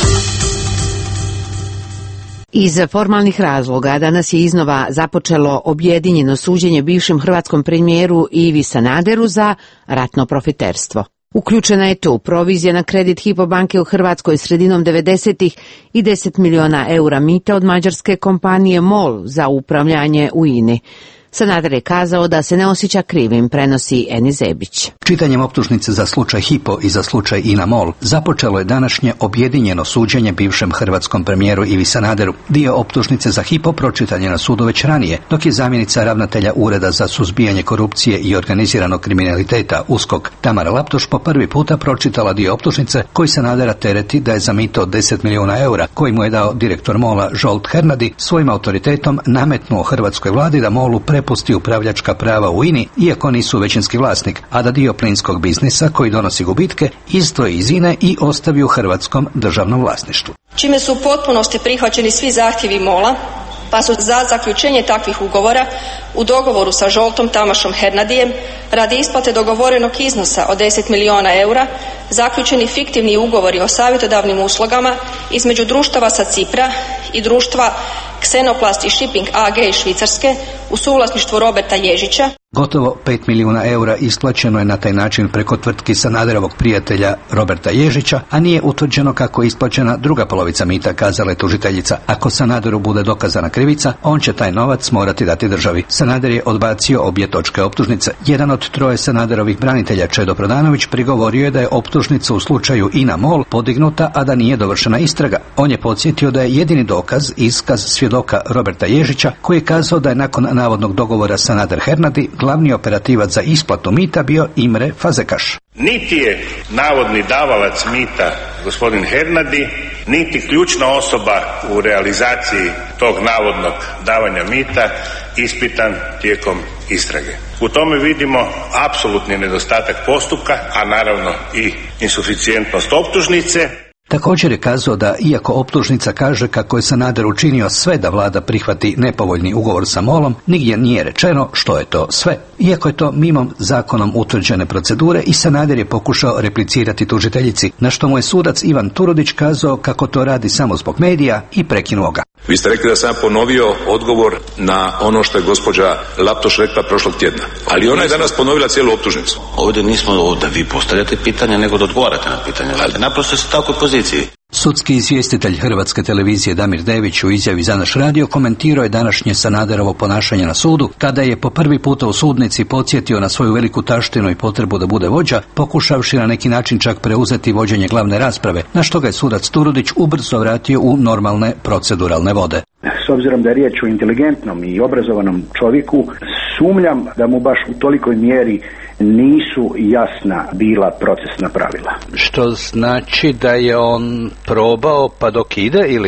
Iz formalnih razloga danas je iznova započelo objedinjeno suđenje bivšem hrvatskom premijeru Ivi Sanaderu za ratno profiterstvo. Uključena je tu provizija na kredit Hypo banke u Hrvatskoj sredinom 90-ih i 10 miliona eura mita od mađarske kompanije MOL za upravljanje u INI. Sanader je kazao da se ne osjeća krivim, prenosi Eni Zebić. Čitanjem optužnice za slučaj Hypo i za slučaj INA MOL započelo je današnje objedinjeno suđenje bivšem hrvatskom premijeru Ivi Sanaderu. Dio optužnice za Hypo pročitan je na sudu već ranije, dok je zamjenica ravnatelja Ureda za suzbijanje korupcije i organiziranog kriminaliteta USKOK Tamara Laptoš po prvi puta pročitala dio optužnice koji Sanadera tereti da je za mito od 10 milijuna eura koji mu je dao direktor MOL-a Zsolt Hernadi svojim autoritetom nametnuo hrvatskoj vladi da MOL-u prepusti upravljačka prava u INI, iako nisu većinski vlasnik, a da dio plinskog biznisa koji donosi gubitke izdvoji iz INE i ostavi u hrvatskom državnom vlasništvu. Čime su u potpunosti prihvaćeni svi zahtjevi MOL-a, pa su za zaključenje takvih ugovora u dogovoru sa Zsoltom Tamašom Hernadijem radi isplate dogovorenog iznosa od 10 milijuna eura zaključeni fiktivni ugovori o savjetodavnim uslugama između društava sa Cipra i društva Xenoplast i Shipping AG iz Švicarske u suvlasništvu Roberta Ježića. Gotovo 5 milijuna eura isplaćeno je na taj način preko tvrtki Sanaderovog prijatelja Roberta Ježića, a nije utvrđeno kako je isplaćena druga polovica mita, kazala je tužiteljica. Ako Sanaderu bude dokazana krivica, on će taj novac morati dati državi. Sanader je odbacio obje točke optužnice. Jedan od troje Sanaderovih branitelja, Čedo Prodanović, prigovorio je da je optužnica u slučaju INA MOL podignuta, a da nije dovršena istraga. On je podsjetio da je jedini dokaz iskaz svjedoka Roberta Ježića, koji je kazao da je nakon navodnog dogovora Sanader Hernadi glavni operativac za isplatu mita bio Imre Fazekaš. Niti je navodni davalac mita gospodin Hernadi, niti ključna osoba u realizaciji tog navodnog davanja mita ispitan tijekom istrage. U tome vidimo apsolutni nedostatak postupka, a naravno i insuficijentnost optužnice. Također je kazao da, iako optužnica kaže kako je Sanader učinio sve da vlada prihvati nepovoljni ugovor sa MOL-om, nigdje nije rečeno što je to sve. Iako je to mimo zakonom utvrđene procedure, i Sanader je pokušao replicirati tužiteljici, na što mu je sudac Ivan Turudić kazao kako to radi samo zbog medija i prekinuo ga. Vi ste rekli da sam ponovio odgovor na ono što je gospođa Laptoš rekla prošlog tjedna. Ali ona je danas ponovila cijelu optužnicu. Ovdje nismo da vi postavljate pitanja, nego da odgovarate na pitanja. Ali naprosto ste u takvoj poziciji. Sudski izvjestitelj Hrvatske televizije Damir Dević u izjavi za naš radio komentirao je današnje Sanaderovo ponašanje na sudu, kada je po prvi puta u sudnici podsjetio na svoju veliku taštinu i potrebu da bude vođa, pokušavši na neki način čak preuzeti vođenje glavne rasprave, na što ga je sudac Turudić ubrzo vratio u normalne proceduralne vode. S obzirom da je riječ o inteligentnom i obrazovanom čovjeku, sumnjam da mu baš u tolikoj mjeri nisu jasna bila procesna pravila. Što znači da je on probao pa dok ide ili?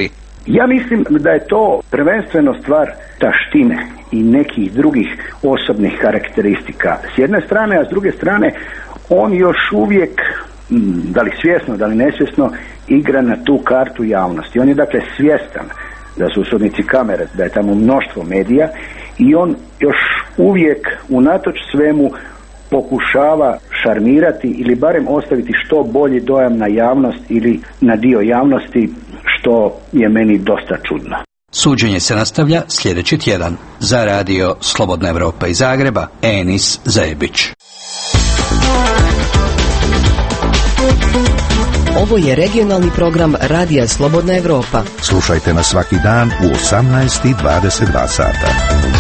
Ja mislim da je to prvenstveno stvar taštine i nekih drugih osobnih karakteristika s jedne strane, a s druge strane on još uvijek, da li svjesno, da li nesvjesno, igra na tu kartu javnosti. On je dakle svjestan da su u sudnici kamere, da je tamo mnoštvo medija i on još uvijek unatoč svemu pokušava šarmirati ili barem ostaviti što bolji dojam na javnost ili na dio javnosti, što je meni dosta čudno. Suđenje se nastavlja sljedeći tjedan. Za radio Slobodna Evropa iz Zagreba, Enis Zajebić. Ovo je regionalni program Radija Slobodna Evropa. Slušajte nas svaki dan u 18:22 sata.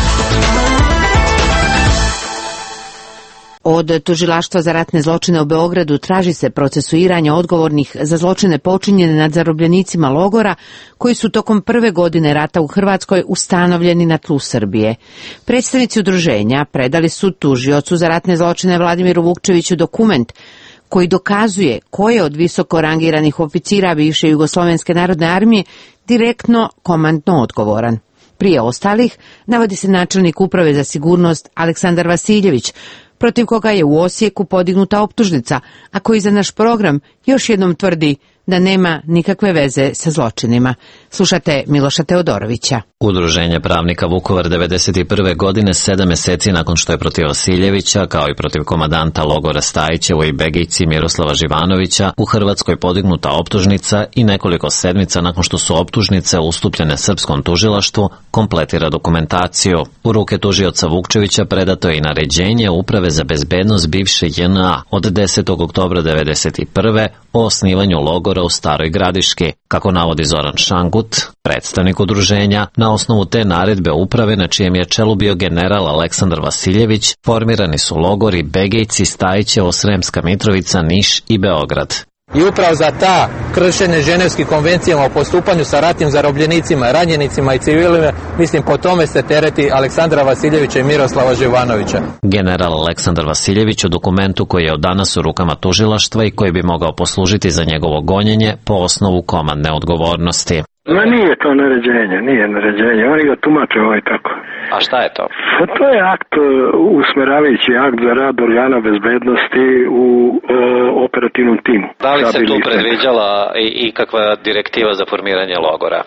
Od Tužilaštva za ratne zločine u Beogradu traži se procesuiranje odgovornih za zločine počinjene nad zarobljenicima logora koji su tokom prve godine rata u Hrvatskoj ustanovljeni na tlu Srbije. Predstavnici udruženja predali su tužiocu za ratne zločine Vladimiru Vukčeviću dokument koji dokazuje ko je od visoko rangiranih oficira bivše Jugoslovenske narodne armije direktno komandno odgovoran. Prije ostalih navodi se načelnik Uprave za sigurnost Aleksandar Vasiljević, protiv koga je u Osijeku podignuta optužnica, a koji za naš program još jednom tvrdi da nema nikakve veze sa zločinima. Slušate Miloša Teodorovića. Udruženje pravnika Vukovar 1991. godine, 7 mjeseci nakon što je protiv Vasiljevića, kao i protiv komandanta logora Stajićevo i Begijci Miroslava Živanovića, u Hrvatskoj podignuta optužnica i nekoliko sedmica nakon što su optužnice ustupljene srpskom tužilaštvu, kompletira dokumentaciju. U ruke tužioca Vukčevića predato je i naređenje Uprave za bezbednost bivše JNA od 10. oktobra 1991. o osnivanju logora u Staroj Gradiški. Kako navodi Zoran Šangut, predstavnik udruženja, na osnovu te naredbe uprave na čijem je čelu bio general Aleksandar Vasiljević, formirani su logori Begejci, Stajićevo, Sremska Mitrovica, Niš i Beograd. I upravo za ta kršenje ženevskih konvencijama o postupanju sa ratnim zarobljenicima, ranjenicima i civilima, mislim po tome se tereti Aleksandra Vasiljevića i Miroslava Živanovića. General Aleksandar Vasiljević u dokumentu koji je od danas u rukama tužilaštva i koji bi mogao poslužiti za njegovo gonjenje po osnovu komandne odgovornosti. Ma nije to naređenje, oni ga tumače tako. A šta je to? Pa to je akt, usmeravajući akt za rad organa bezbednosti u operativnom timu. Da li se tu predviđala i kakva direktiva za formiranje logora?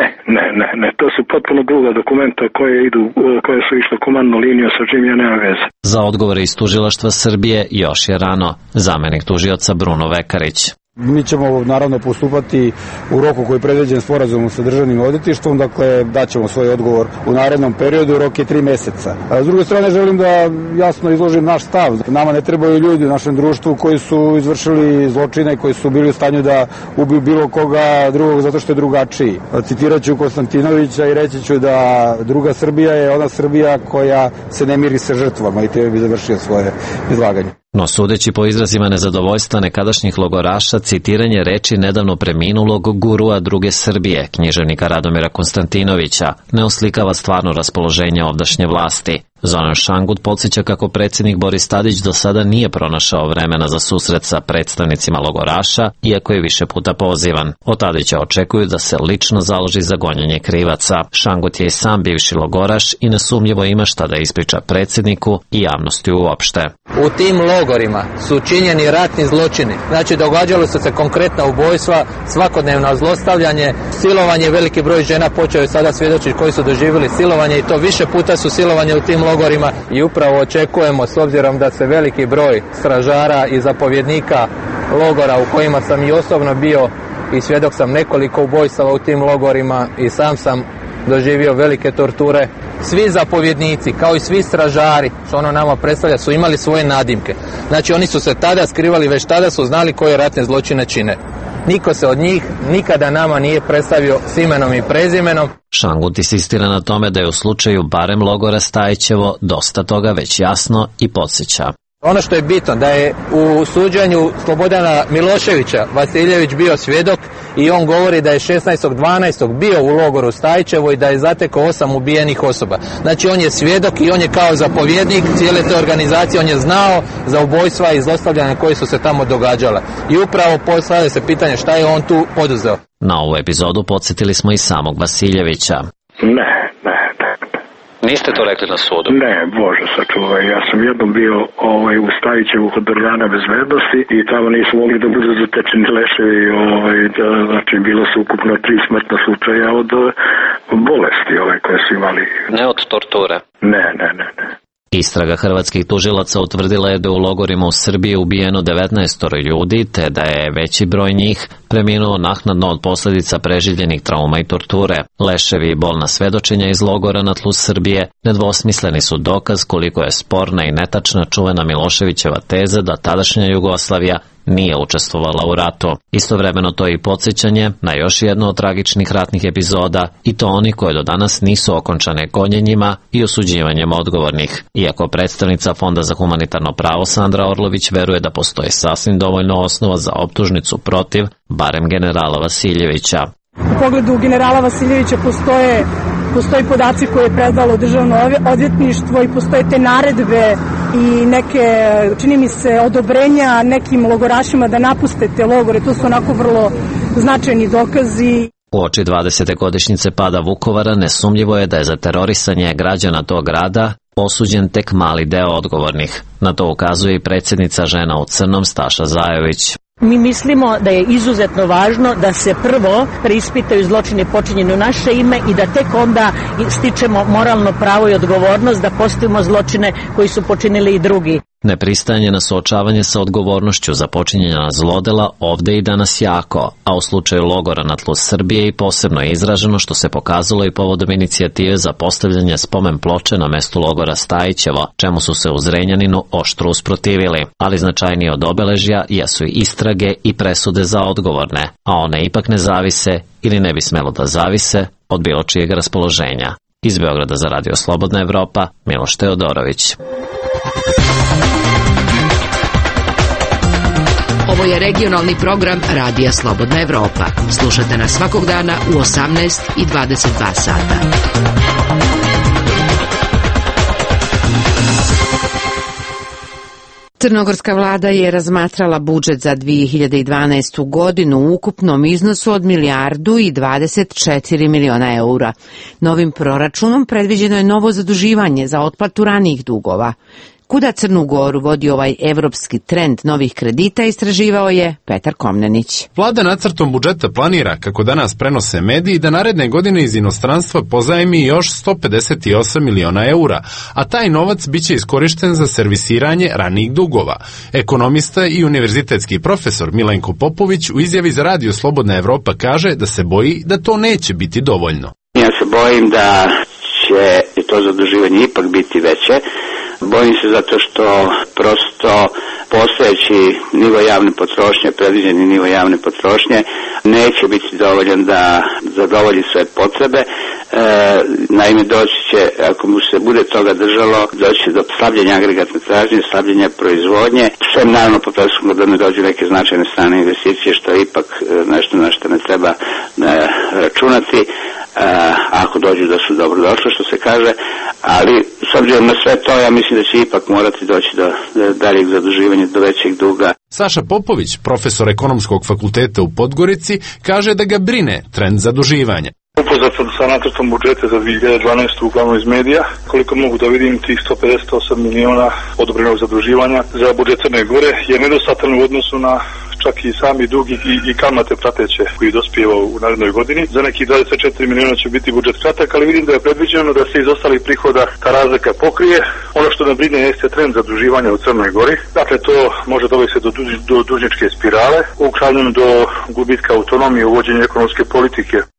Ne, to su potpuno druga dokumenta koje su išle komandnu liniju, sa čim ja nema veze. Za odgovore iz tužilaštva Srbije još je rano. Zamenik tužioca Bruno Vekarić. Mi ćemo naravno postupati u roku koji je predviđen sporazumom sa državnim odvjetništvom, dakle daćemo svoj odgovor u narednom periodu, rok je 3 mjeseca. S druge strane želim da jasno izložim naš stav. Nama ne trebaju ljudi u našem društvu koji su izvršili zločine, koji su bili u stanju da ubiju bilo koga drugog zato što je drugačiji. Citirat ću Konstantinovića i reći ću da druga Srbija je ona Srbija koja se ne miri sa žrtvama, i time bi završio svoje izlaganje. No sudeći po izrazima nezadovoljstva nekadašnjih logoraša, citiranje reči nedavno preminulog gurua druge Srbije, književnika Radomira Konstantinovića, ne oslikava stvarno raspoloženje ovdašnje vlasti. Zoran Šangut podsjeća kako predsjednik Boris Tadić do sada nije pronašao vremena za susret sa predstavnicima logoraša, iako je više puta pozivan. Od Tadića očekuju da se lično založi za gonjenje krivaca. Šangut je i sam bivši logoraš i nesumnjivo ima šta da ispriča predsjedniku i javnosti uopšte. U tim logorima su činjeni ratni zločini. Znači, događalo su se konkretna ubojstva, svakodnevno zlostavljanje, silovanje, veliki broj žena počeo je sada svjedočiti koji su doživjeli silovanje, i to više puta su silovanje u tim logorima, i upravo očekujemo, s obzirom da se veliki broj stražara i zapovjednika logora u kojima sam i osobno bio i svjedok sam nekoliko ubojstava u tim logorima i sam sam doživio velike torture. Svi zapovjednici, kao i svi stražari, što ono nama predstavlja, su imali svoje nadimke. Znači, oni su se tada skrivali, već tada su znali koje ratne zločine čine. Niko se od njih nikada nama nije predstavio s imenom i prezimenom. Šangut insistira na tome da je u slučaju barem logora Stajićevo dosta toga već jasno i podsjeća. Ono što je bitno da je u suđenju Slobodana Miloševića Vasiljević bio svjedok i on govori da je 16.12. bio u logoru Stajićevo i da je zatekao 8 ubijenih osoba. Znači on je svjedok i on je kao zapovjednik cijele te organizacije, on je znao za ubojstva i zlostavljanja koji su se tamo događala. I upravo postavlja se pitanje šta je on tu poduzeo. Na ovu epizodu podsjetili smo i samog Vasiljevića. Ne. Niste to rekli na sudu? Ne, Bože sačuvaj. Ja sam jednom bio u Stajićevu kod organa bezbednosti i tamo nisu mogli da budu zatečeni leševi. Znači, bilo su ukupno 3 smrtna slučaja od bolesti koje su imali. Ne od torture? Ne. Istraga hrvatskih tužilaca utvrdila je da u logorima u Srbiji ubijeno 19 ljudi, te da je veći broj njih preminuo naknadno od posljedica preživljenih trauma i torture. Leševi i bolna svedočenja iz logora na tlu Srbije nedvosmisleni su dokaz koliko je sporna i netačna čuvena Miloševićeva teza da tadašnja Jugoslavija nije učestvovala u ratu. Istovremeno to je i podsjećanje na još jednu od tragičnih ratnih epizoda, i to oni koje do danas nisu okončane gonjenjima i osuđivanjem odgovornih. Iako predstavnica Fonda za humanitarno pravo Sandra Orlović veruje da postoji sasvim dovoljno osnova za optužnicu protiv, barem generala Vasiljevića. U pogledu generala Vasiljevića postoji podaci koje je predalo državno odvjetništvo i postoje te naredbe i neke, čini mi se, odobrenja nekim logorašima da napuste te logore. To su onako vrlo značajni dokazi. Uoči 20. godišnjice pada Vukovara nesumnjivo je da je za terorisanje građana tog grada osuđen tek mali deo odgovornih. Na to ukazuje i predsjednica Žena u crnom Staša Zajović. Mi mislimo da je izuzetno važno da se prvo preispitaju zločini počinjeni u naše ime i da tek onda stičemo moralno pravo i odgovornost da postavimo zločine koji su počinili i drugi. Nepristajanje na suočavanje sa odgovornošću za počinjenja zlodela ovde i danas jako, a u slučaju logora na tlu Srbije i posebno je izraženo što se pokazalo i povodom inicijative za postavljanje spomen ploče na mestu logora Stajićevo, čemu su se u Zrenjaninu oštro usprotivili. Ali značajnije od obeležja jesu i istrage i presude za odgovorne, a one ipak ne zavise ili ne bi smelo da zavise od bilo čijeg raspoloženja. Iz Beograda za Radio Slobodna Evropa, Miloš Teodorović. Ovo je regionalni program Radija Slobodna Evropa. Slušate nas svakog dana u 18 i 22 sata. Crnogorska vlada je razmatrala budžet za 2012. godinu u ukupnom iznosu od 1.024 miliona eura. Novim proračunom predviđeno je novo zaduživanje za otplatu ranijih dugova. Kuda Crnu Goru vodi ovaj evropski trend novih kredita, istraživao je Petar Komnenić. Vlada nacrtom budžeta planira, kako danas prenose mediji, da naredne godine iz inostranstva pozajmi još 158 miliona eura, a taj novac biće iskorišten za servisiranje ranijih dugova. Ekonomista i univerzitetski profesor Milenko Popović u izjavi za Radio Slobodna Evropa kaže da se boji da to neće biti dovoljno. Ja se bojim da će to zaduživanje ipak biti veće. Bojim se zato što prosto postojeći nivo javne potrošnje, predviđeni nivo javne potrošnje, neće biti dovoljan da zadovolji sve potrebe. Naime, doći će, ako mu se bude toga držalo, doći će do slabljenja agregatne tražnje, slabljenja proizvodnje, sve naravno po presudom da ne dođu neke značajne strane investicije, što je ipak nešto na što ne treba računati. Ako dođu da su dobro došli, što se kaže, ali s obzirom na sve to, ja mislim da će ipak morati doći do daljeg zaduživanja, do većeg duga. Saša Popović, profesor Ekonomskog fakulteta u Podgorici, kaže da ga brine trend zaduživanja. Upoznat sam sa nacrtom budžeta za 2012. uglavnom iz medija. Koliko mogu da vidim, tih 158 miliona odobrenog zaduživanja za budžet Crne Gore je nedostatan u odnosu na čak i sami dug i kamate prateće koji dospijeva u narednoj godini. Za nekih 24 miliona će biti budžet kratak, ali vidim da je predviđeno da se iz ostalih prihoda ta razlika pokrije. Ono što nam brine jeste trend zaduživanja u Crnoj Gori. Dakle, to može dovesti do dužničke spirale, u krajnjem do gubitka autonomije u vođenju ekonomske politike.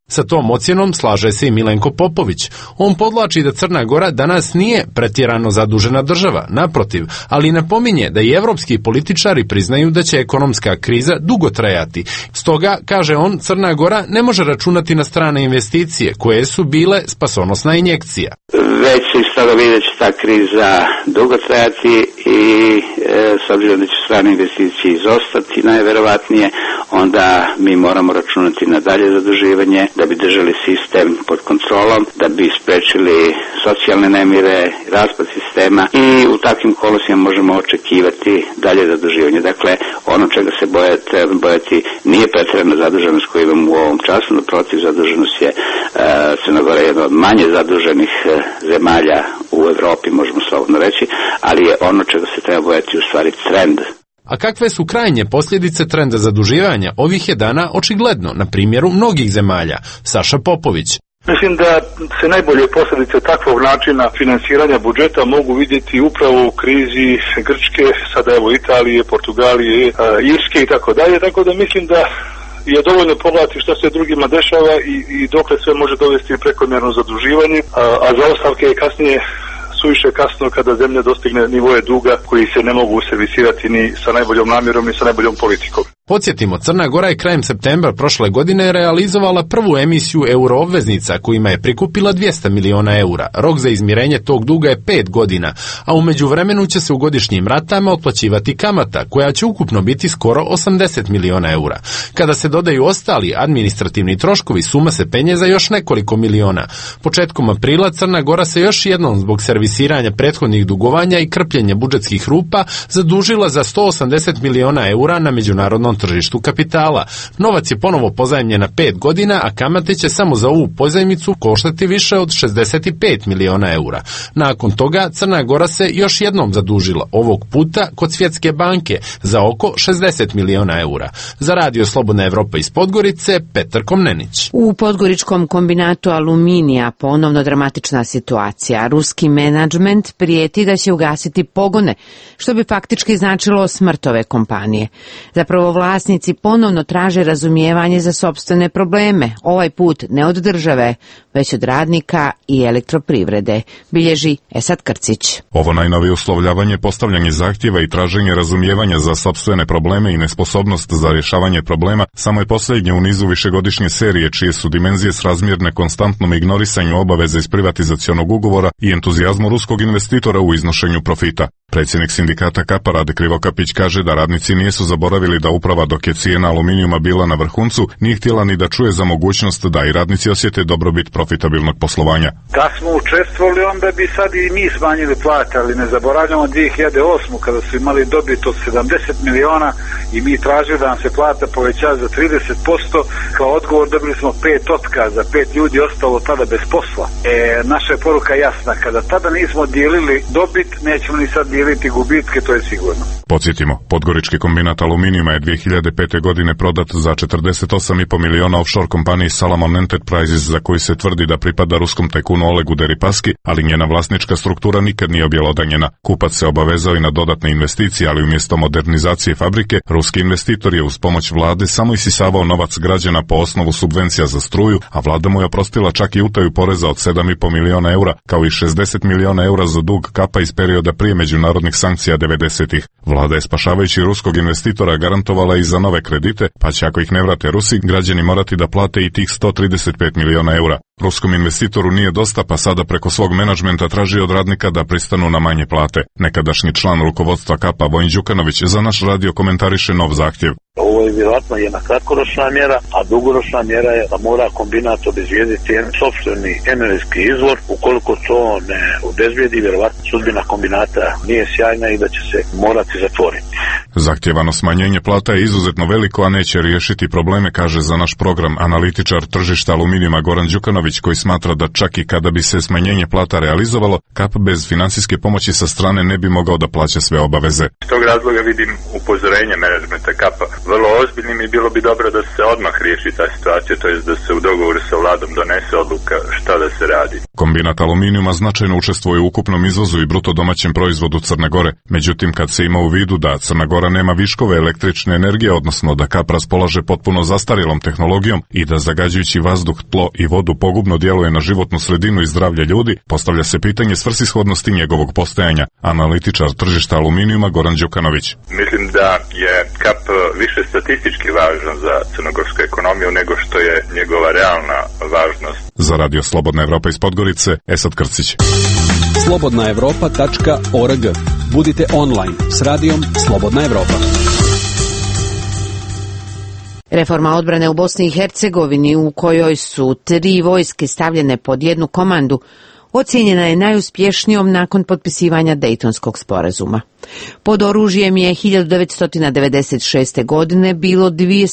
Sa tom ocjenom slaže se i Milenko Popović. On podvlači da Crna Gora danas nije pretjerano zadužena država, naprotiv, ali napominje da i evropski političari priznaju da će ekonomska kriza dugo trajati. Stoga, kaže on, Crna Gora ne može računati na strane investicije, koje su bile spasonosna injekcija. Već se iz toga vidi da će ta kriza dugo trajati i s obzirom da će strane investicije izostati najverovatnije, onda mi moramo računati na dalje zaduživanje da bi držali sistem pod kontrolom, da bi sprečili socijalne nemire, raspad sistema i u takvim kolosima možemo očekivati dalje zaduživanje. Dakle, ono čega se bojati nije pretjerana zaduženost koju imamo u ovom času, naprotiv, zaduženost je Crna Gora jedna od manje zaduženih zemalja u Evropi, možemo slobodno reći, ali je ono čega se treba bojati u stvari trend. A kakve su krajnje posljedice trenda zaduživanja ovih je dana očigledno na primjeru mnogih zemalja? Saša Popović. Mislim da se najbolje posljedice takvog načina finansiranja budžeta mogu vidjeti upravo u krizi Grčke, sada evo Italije, Portugalije, Irske i tako dalje, tako da mislim da je dovoljno pogledati što se drugima dešava i dokle sve može dovesti prekomjerno zaduživanje, a za ostavke je kasnije suviše kasno kada zemlja dostigne nivoje duga koji se ne mogu servisirati ni sa najboljom namjerom ni sa najboljom politikom. Podsjetimo, Crna Gora je krajem septembra prošle godine realizovala prvu emisiju euroobveznica kojima je prikupila 200 miliona eura. Rok za izmirenje tog duga je 5 godina, a u međuvremenu će se u godišnjim ratama otplaćivati kamata, koja će ukupno biti skoro 80 miliona eura. Kada se dodaju ostali administrativni troškovi, suma se penje za još nekoliko miliona. Početkom aprila Crna Gora se još jednom zbog servisiranja prethodnih dugovanja i krpljenja budžetskih rupa zadužila za 180 miliona eura na međunarodnom tržištu kapitala. Novac je ponovo pozajmljen na 5 godina, a kamate će samo za ovu pozajmicu koštati više od 65 miliona eura. Nakon toga Crna Gora se još jednom zadužila, ovog puta kod Svjetske banke, za oko 60 miliona eura. Za Radio Slobodna Evropa iz Podgorice, Petar Komnenić. U podgoričkom kombinatu aluminija ponovno dramatična situacija. Ruski menadžment prijeti da će ugasiti pogone, što bi faktički značilo smrt ove kompanije. Zapravo vlasnici ponovno traže razumijevanje za sopstvene probleme, ovaj put ne od države, već od radnika i elektroprivrede, bilježi Esad Krcić. Ovo najnovije uslovljavanje, postavljanje zahtjeva i traženje razumijevanja za sopstvene probleme i nesposobnost za rješavanje problema samo je posljednje u nizu višegodišnje serije čije su dimenzije srazmjerne konstantnom ignorisanju obaveze iz privatizacionog ugovora i entuzijazmu ruskog investitora u iznošenju profita. Predsjednik sindikata Kapa Rade Krivokapić kaže da radnici nisu zaboravili da uprava dok je cijena aluminijuma bila na vrhuncu nije htjela ni da čuje za mogućnost da i radnici osjete dobrobit profitabilnog poslovanja. Da smo učestvovali, onda bi sad i mi smanjili plate, ali ne zaboravljamo 2008. kada su imali dobit od 70 miliona i mi tražili da nam se plata poveća za 30%, kao odgovor dobili smo 5 otkaza, 5 ljudi ostalo tada bez posla. Naša je poruka jasna, kada tada nismo dijelili dobit, nećemo ni sad dijeliti gubitke, to je sigurno. Podsjetimo, podgorički kombinat aluminijuma je 2005. godine prodat za 48,5 miliona offshore kompaniji Salomon Enterprises, za koji se tvrdi da pripada ruskom tajkunu Olegu Deripaski, ali njena vlasnička struktura nikad nije objelodanjena. Kupac se obavezao i na dodatne investicije, ali umjesto modernizacije fabrike, ruski investitor je uz pomoć vlade samo isisavao novac građana po osnovu subvencija za struju, a vlada mu je oprostila čak i utaju poreza od 7,5 miliona eura, kao i 60 miliona eura za dug Kapa iz perioda prije međunarodnih sankcija 90-ih. Vlada je spašavajući ruskog investitora garantovala i za nove kredite, pa će ako ih ne vrate Rusi, građani morati da plate i tih 135 miliona eura. Ruskom investitoru nije dosta, pa sada preko svog menadžmenta traži od radnika da pristanu na manje plate. Nekadašnji član rukovodstva Kapa Vojin Đukanović za naš radio komentariše nov zahtjev. Ovo je vjerojatno jedna kratkoročna mjera, a dugoročna mjera je da mora kombinat obezbijediti jedan sopstveni energetski izvor. Ukoliko to ne obezbijedi, vjerojatno sudbina kombinata nije sjajna i da će se morati zatvoriti. Zahtjevano smanjenje plata je izuzetno veliko, a neće riješiti probleme, kaže za naš program analitičar tržišta aluminijuma Goran Đukanović, koji smatra da čak i kada bi se smanjenje plata realizovalo, Kap bez financijske pomoći sa strane ne bi mogao da plaća sve obaveze. Iz tog razloga vidim upozorenje menadžmenta Kapa vrlo ozbiljnim i bilo bi dobro da se odmah riješi ta situacija, to jest da se u dogovoru sa vladom donese odluka šta da se radi. Kombinat aluminijuma značajno učestvuje u ukupnom izvozu i bruto domaćem proizvodu Crne Gore. Međutim, kad se ima u vidu da Crna Gora Kapara nema viškove električne energije, odnosno da Kap raspolaže potpuno zastarjelom tehnologijom i da zagađujući vazduh, tlo i vodu pogubno djeluje na životnu sredinu i zdravlje ljudi, postavlja se pitanje svrsishodnosti njegovog postojanja. Analitičar tržišta aluminijuma Goran Đukanović. Mislim da je Kap više statistički važan za crnogorsku ekonomiju nego što je njegova realna važnost. Za Radio Slobodna Evropa iz Podgorice, Esad Krcić. slobodnaevropa.org. Budite online s radijom Slobodna Evropa. Reforma odbrane u Bosni i Hercegovini, u kojoj su 3 vojske stavljene pod jednu komandu, ocijenjena je najuspješnijom nakon potpisivanja Dejtonskog sporazuma. Pod oružjem je 1996. godine bilo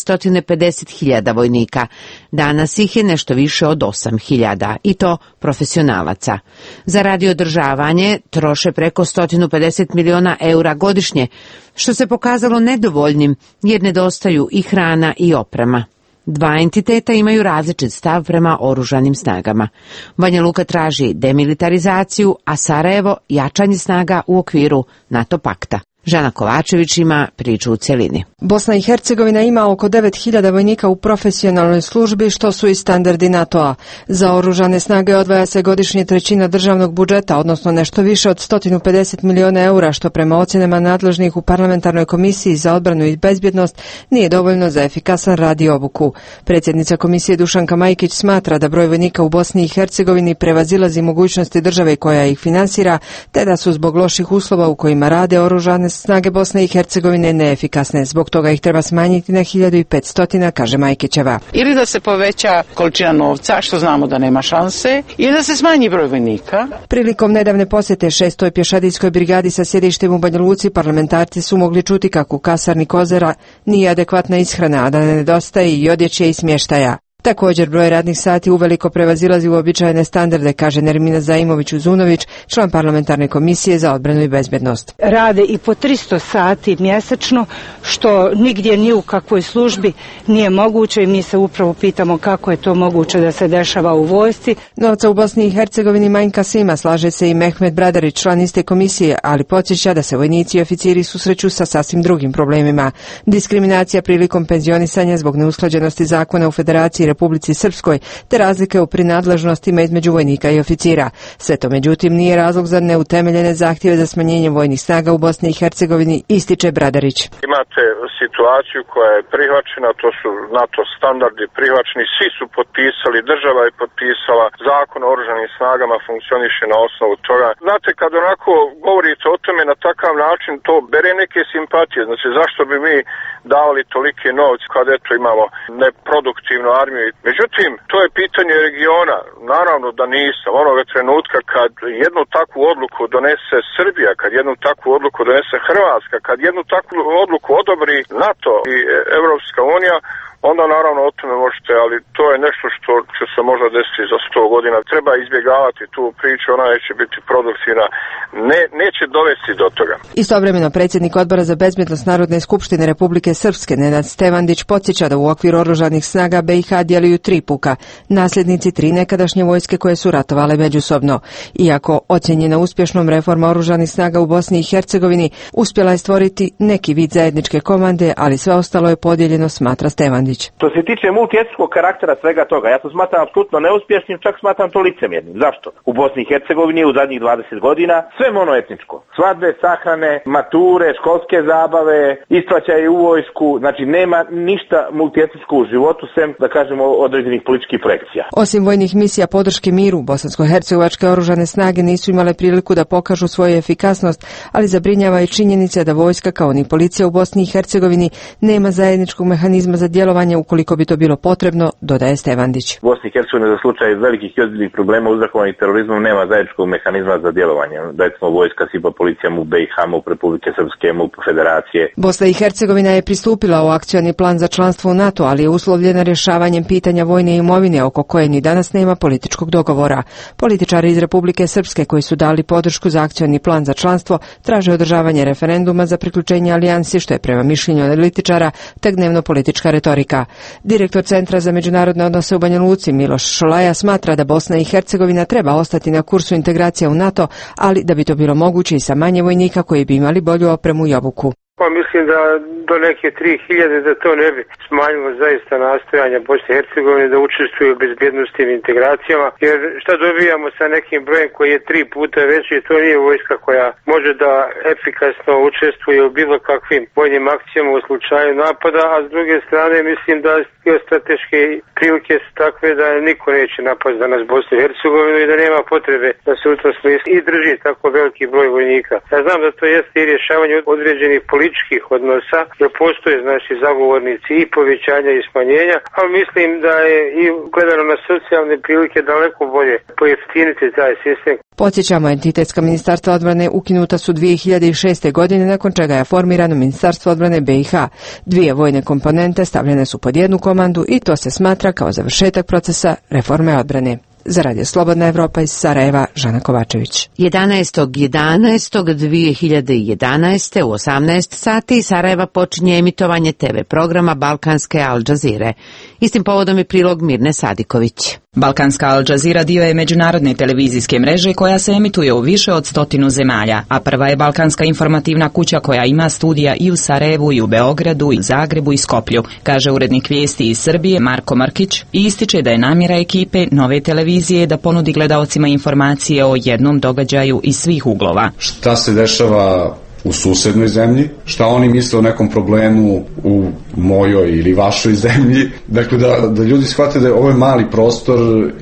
250.000 vojnika. Danas ih je nešto više od 8.000, i to profesionalaca. Za radioodržavanje troše preko 150 miliona eura godišnje, što se pokazalo nedovoljnim jer nedostaju i hrana i oprema. 2 entiteta imaju različit stav prema oružanim snagama. Banja Luka traži demilitarizaciju, a Sarajevo jačanje snaga u okviru NATO pakta. Žana Kovačević ima priču u cjelini. Bosna i Hercegovina ima oko 9.000 vojnika u profesionalnoj službi, što su i standardi NATO-a. Za oružane snage odvaja se godišnje 1/3 državnog budžeta, odnosno nešto više od 150 miliona eura, što prema ocjenama nadležnih u parlamentarnoj komisiji za odbranu i bezbjednost nije dovoljno za efikasan rad i obuku. Predsjednica komisije Dušanka Majkić smatra da broj vojnika u Bosni i Hercegovini prevazilazi mogućnosti države koja ih finansira, te da su zbog loših uslova u kojima rade oružane snage Bosne i Hercegovine neefikasne. Zbog toga ih treba smanjiti na 1500, kaže Majkićeva. Ili da se poveća količina novca, što znamo da nema šanse, ili da se smanji broj vojnika. Prilikom nedavne posjete 6. pješadijskoj brigadi sa sjedištem u Banja Luci, parlamentarci su mogli čuti kako u kasarni Kozara nije adekvatna ishrana, a da ne nedostaje i odjeće i smještaja. Također broj radnih sati uveliko prevazilazi uobičajene standarde, kaže Nermina Zaimović-Uzunović, član parlamentarne komisije za odbranu i bezbjednost. Rade i po 300 sati mjesečno, što nigdje ni u kakvoj službi nije moguće, i mi se upravo pitamo kako je to moguće da se dešava u vojsci. Novca u Bosni i Hercegovini manjka svima, slaže se i Mehmet Bradarić, član iste komisije, ali podsjeća da se vojnici i oficiri susreću sa sasvim drugim problemima. Diskriminacija prilikom penzionisanja zbog neusklađenosti zakona u Federaciji Republici Srpskoj, te razlike u prinadležnostima između vojnika i oficira. Sve to međutim nije razlog za neutemeljene zahtjeve za smanjenje vojnih snaga u Bosni i Hercegovini, ističe Bradarić. Imate situaciju koja je prihvaćena, to su NATO standardi prihvaćeni, svi su potpisali, država je potpisala, zakon o oružanim snagama funkcioniše na osnovu toga. Znate, kad onako govorite o tome na takav način, to bere neke simpatije. Znači, zašto bi mi davali tolike novce kad eto imamo neproduktivnu armiju? Međutim, to je pitanje regiona. Naravno da nisam. Onoga trenutka kad jednu takvu odluku donese Srbija, kad jednu takvu odluku donese Hrvatska, kad jednu takvu odluku odobri NATO i Evropska unija, onda naravno o tome možete, ali to je nešto što će se možda desiti za 100 godina. Treba izbjegavati tu priču, ona neće biti produktivna, neće dovesti do toga. Istovremeno predsjednik Odbora za bezbjednost Narodne skupštine Republike Srpske Nenad Stevandić podsjeća da u okviru oružanih snaga BiH djeluju 3 puka, nasljednici 3 nekadašnje vojske koje su ratovale međusobno. Iako ocjenjena uspješnom reforma oružanih snaga u Bosni i Hercegovini uspjela je stvoriti neki vid zajedničke komande, ali sve ostalo je podijeljeno, smatra Stevandić. Što se tiče multietničkog karaktera svega toga, ja to smatram apsolutno neuspješnim, čak smatram to licemjernim. Zašto? U Bosni i Hercegovini u zadnjih 20 godina sve monoetničko. Svadbe, sahrane, mature, školske zabave, isplaćaje u vojsku, znači nema ništa multietničko u životu sem, da kažemo, određenih političkih projekcija. Osim vojnih misija podrške miru, bosansko-hercegovačke oružane snage nisu imale priliku da pokažu svoju efikasnost, ali zabrinjava i činjenica da vojska kao ni policija u Bosni i Hercegovini nema zajedničkog mehanizma za djelovanje ukoliko bi to bilo potrebno, dodaje Stevandić. Bosni i Hercegovina za slučaj velikih i ozbiljnih problema uzrokovanih terorizmom nema zajedničkog mehanizma za djelovanje. Recimo vojska, SIPA, policija, MUP BiH, MUP Republike Srpske, MUP Federacije. Bosna i Hercegovina je pristupila u akcioni plan za članstvo u NATO, ali je uslovljena rješavanjem pitanja vojne imovine oko koje ni danas nema političkog dogovora. Političari iz Republike Srpske koji su dali podršku za akcioni plan za članstvo traže održavanje referenduma za priključenje alijansi, što je prema mišljenju analitičara tek dnevno politička retorika. Direktor Centra za međunarodne odnose u Banja Luci Miloš Šolaja smatra da Bosna i Hercegovina treba ostati na kursu integracija u NATO, ali da bi to bilo moguće i sa manje vojnika koji bi imali bolju opremu i obuku. Pa mislim da do neke 3000 da to ne bi smanjilo zaista nastojanja Bosne i Hercegovine da učestvuju u bezbjednostim integracijama, jer šta dobijamo sa nekim brojem koji je 3 puta veći, to nije vojska koja može da efikasno učestvuje u bilo kakvim vojnim akcijama u slučaju napada, a s druge strane mislim da geostrateške prilike su takve da niko neće napasti danas Bosnu i Hercegovinu i da nema potrebe da se u tom smislu i drži tako veliki broj vojnika. Ja znam da to jeste i rješavanje određenih političkih odnosa, jer postoje znači zagovornici i povećanja i smanjenja, ali mislim da je i gledano na socijalne prilike daleko bolje pojeftiniti taj sistem. Podsjećamo, entitetska ministarstva odbrane ukinuta su 2006. godine, nakon čega je formirano Ministarstvo odbrane BiH. 2 vojne komponente stavljene su pod jednu komandu i to se smatra kao završetak procesa reforme odbrane. Za Radio Slobodna Evropa iz Sarajeva, Žana Kovačević. 11.11.2011. u 18 sati iz Sarajeva počinje emitovanje TV programa Balkanske Al Jazeere. Istim povodom je prilog Mirne Sadiković. Balkanska Al Jazeera dio je međunarodne televizijske mreže koja se emituje u više od 100 zemalja, a prva je balkanska informativna kuća koja ima studija i u Sarajevu, i u Beogradu, i u Zagrebu, i Skoplju, kaže urednik vijesti iz Srbije Marko Markić i ističe da je namjera ekipe nove televizije da ponudi gledaocima informacije o jednom događaju iz svih uglova. Šta se dešava u susednoj zemlji, šta oni misle o nekom problemu u mojoj ili vašoj zemlji. Dakle, da ljudi shvate da je ovo mali prostor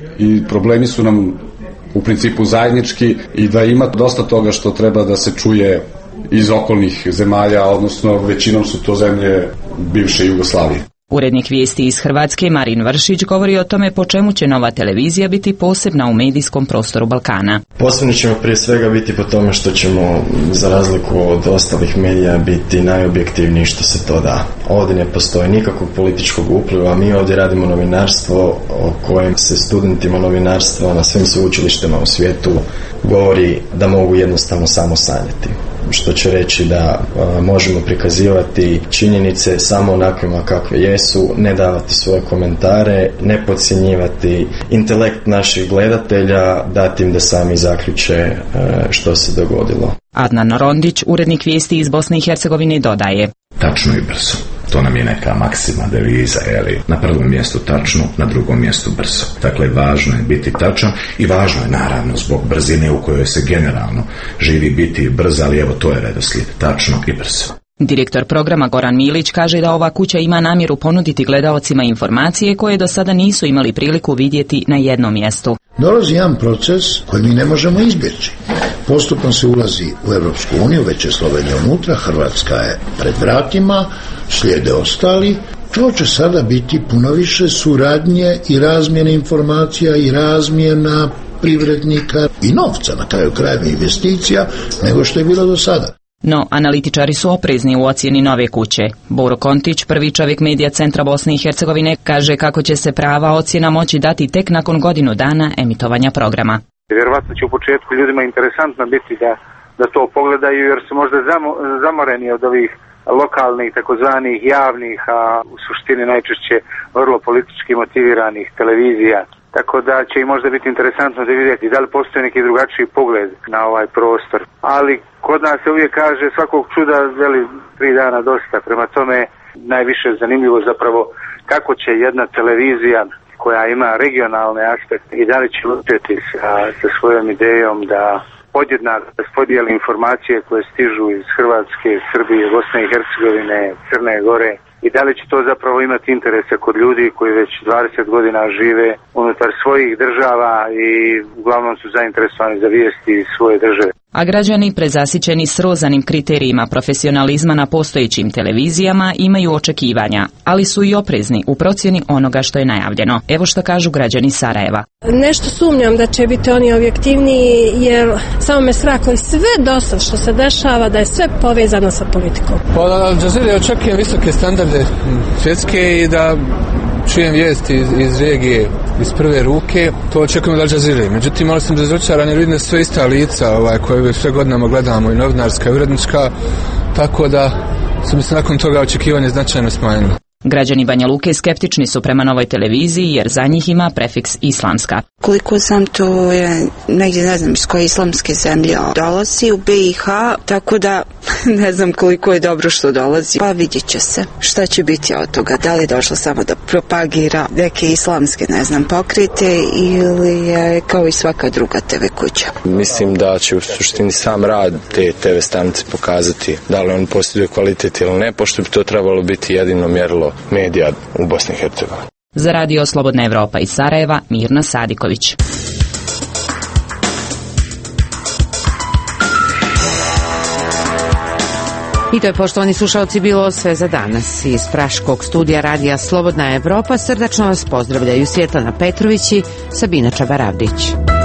i problemi su nam u principu zajednički i da ima dosta toga što treba da se čuje iz okolnih zemalja, odnosno većinom su to zemlje bivše Jugoslavije. Urednik vijesti iz Hrvatske Marin Vršić govori o tome po čemu će nova televizija biti posebna u medijskom prostoru Balkana. Posebno ćemo prije svega biti po tome što ćemo, za razliku od ostalih medija, biti najobjektivniji što se to da. Ovdje ne postoji nikakvog političkog upliva, mi ovdje radimo novinarstvo o kojem se studentima novinarstva na svim sveučilištima u svijetu govori da mogu jednostavno samo sanjati. Što će reći da možemo prikazivati činjenice samo onakvima kakve jesu, ne davati svoje komentare, ne podcjenjivati intelekt naših gledatelja, dati im da sami zaključe što se dogodilo. Adnan Rondić, urednik vijesti iz Bosne i Hercegovine, dodaje: Tačno i brzo. To nam je neka maksima deviza, na prvom mjestu tačno, na drugom mjestu brzo. Dakle, važno je biti tačan i važno je naravno zbog brzine u kojoj se generalno živi biti brz, ali evo to je redoslijed, tačno i brzo. Direktor programa Goran Milić kaže da ova kuća ima namjeru ponuditi gledaocima informacije koje do sada nisu imali priliku vidjeti na jednom mjestu. Dolazi jedan proces koji mi ne možemo izbjeći. Postupno se ulazi u Europsku uniju, već je Slovenija unutra, Hrvatska je pred vratima, slijede ostali. To će sada biti puno više suradnje i razmjene informacija i razmjena privrednika i novca, na kraju krajeva investicija, nego što je bilo do sada. No, analitičari su oprezni u ocjeni nove kuće. Boro Kontić, prvi čovjek medija centra Bosne i Hercegovine, kaže kako će se prava ocjena moći dati tek nakon godinu dana emitovanja programa. Vjerovatno će u početku ljudima interesantno biti da to pogledaju, jer su možda zamoreni od ovih lokalnih, takozvanih javnih, a u suštini najčešće vrlo politički motiviranih televizija. Tako da će im možda biti interesantno da vidjeti da li postoji neki drugačiji pogled na ovaj prostor. Ali kod nas se uvijek kaže svakog čuda, 3 dana dosta. Prema tome najviše zanimljivo zapravo kako će jedna televizija koja ima regionalne aspekte i da li će uspjeti sa svojom idejom da podjednako raspodijeli informacije koje stižu iz Hrvatske, Srbije, Bosne i Hercegovine, Crne Gore, i da li će to zapravo imati interese kod ljudi koji već 20 godina žive unutar svojih država i uglavnom su zainteresovani za vijesti iz svoje države. A građani, prezasićeni srozanim kriterijima profesionalizma na postojećim televizijama, imaju očekivanja, ali su i oprezni u procjeni onoga što je najavljeno. Evo što kažu građani Sarajeva. Nešto sumnjam da će biti oni objektivniji, jer samo me strah koji sve dosad što se dešava da je sve povezano sa politikom. Pa Al Jazeera očekujem visoke standarde svjetske i da čujem vijesti iz regije iz prve ruke, to očekujem od Al Jazeera. Međutim, malo sam razočaran jer vidim sve ista lica koje sve godinama gledamo, i novinarska i urednička, tako da su mi se nakon toga očekivanje značajno smanjili. Građani Banja Luke skeptični su prema Novoj televiziji jer za njih ima prefiks islamska. Koliko znam, to je negdje, ne znam iz koje islamske zemlje dolazi u BiH, tako da ne znam koliko je dobro što dolazi. Pa vidjet će se šta će biti od toga. Da li je došlo samo da propagira neke islamske, ne znam, pokrete ili je kao i svaka druga TV kuća. Mislim da će u suštini sam rad te TV stanice pokazati da li on posjeduje kvalitet ili ne, pošto bi to trebalo biti jedino mjerilo medija u Bosni i Hercegovini. Za Radio Slobodna Evropa iz Sarajeva, Mirna Sadiković. I to je, poštovani slušalci, bilo sve za danas. Iz praškog studija Radija Slobodna Evropa srdačno vas pozdravljaju Svjetlana Petrović i Sabina Čabaravdić.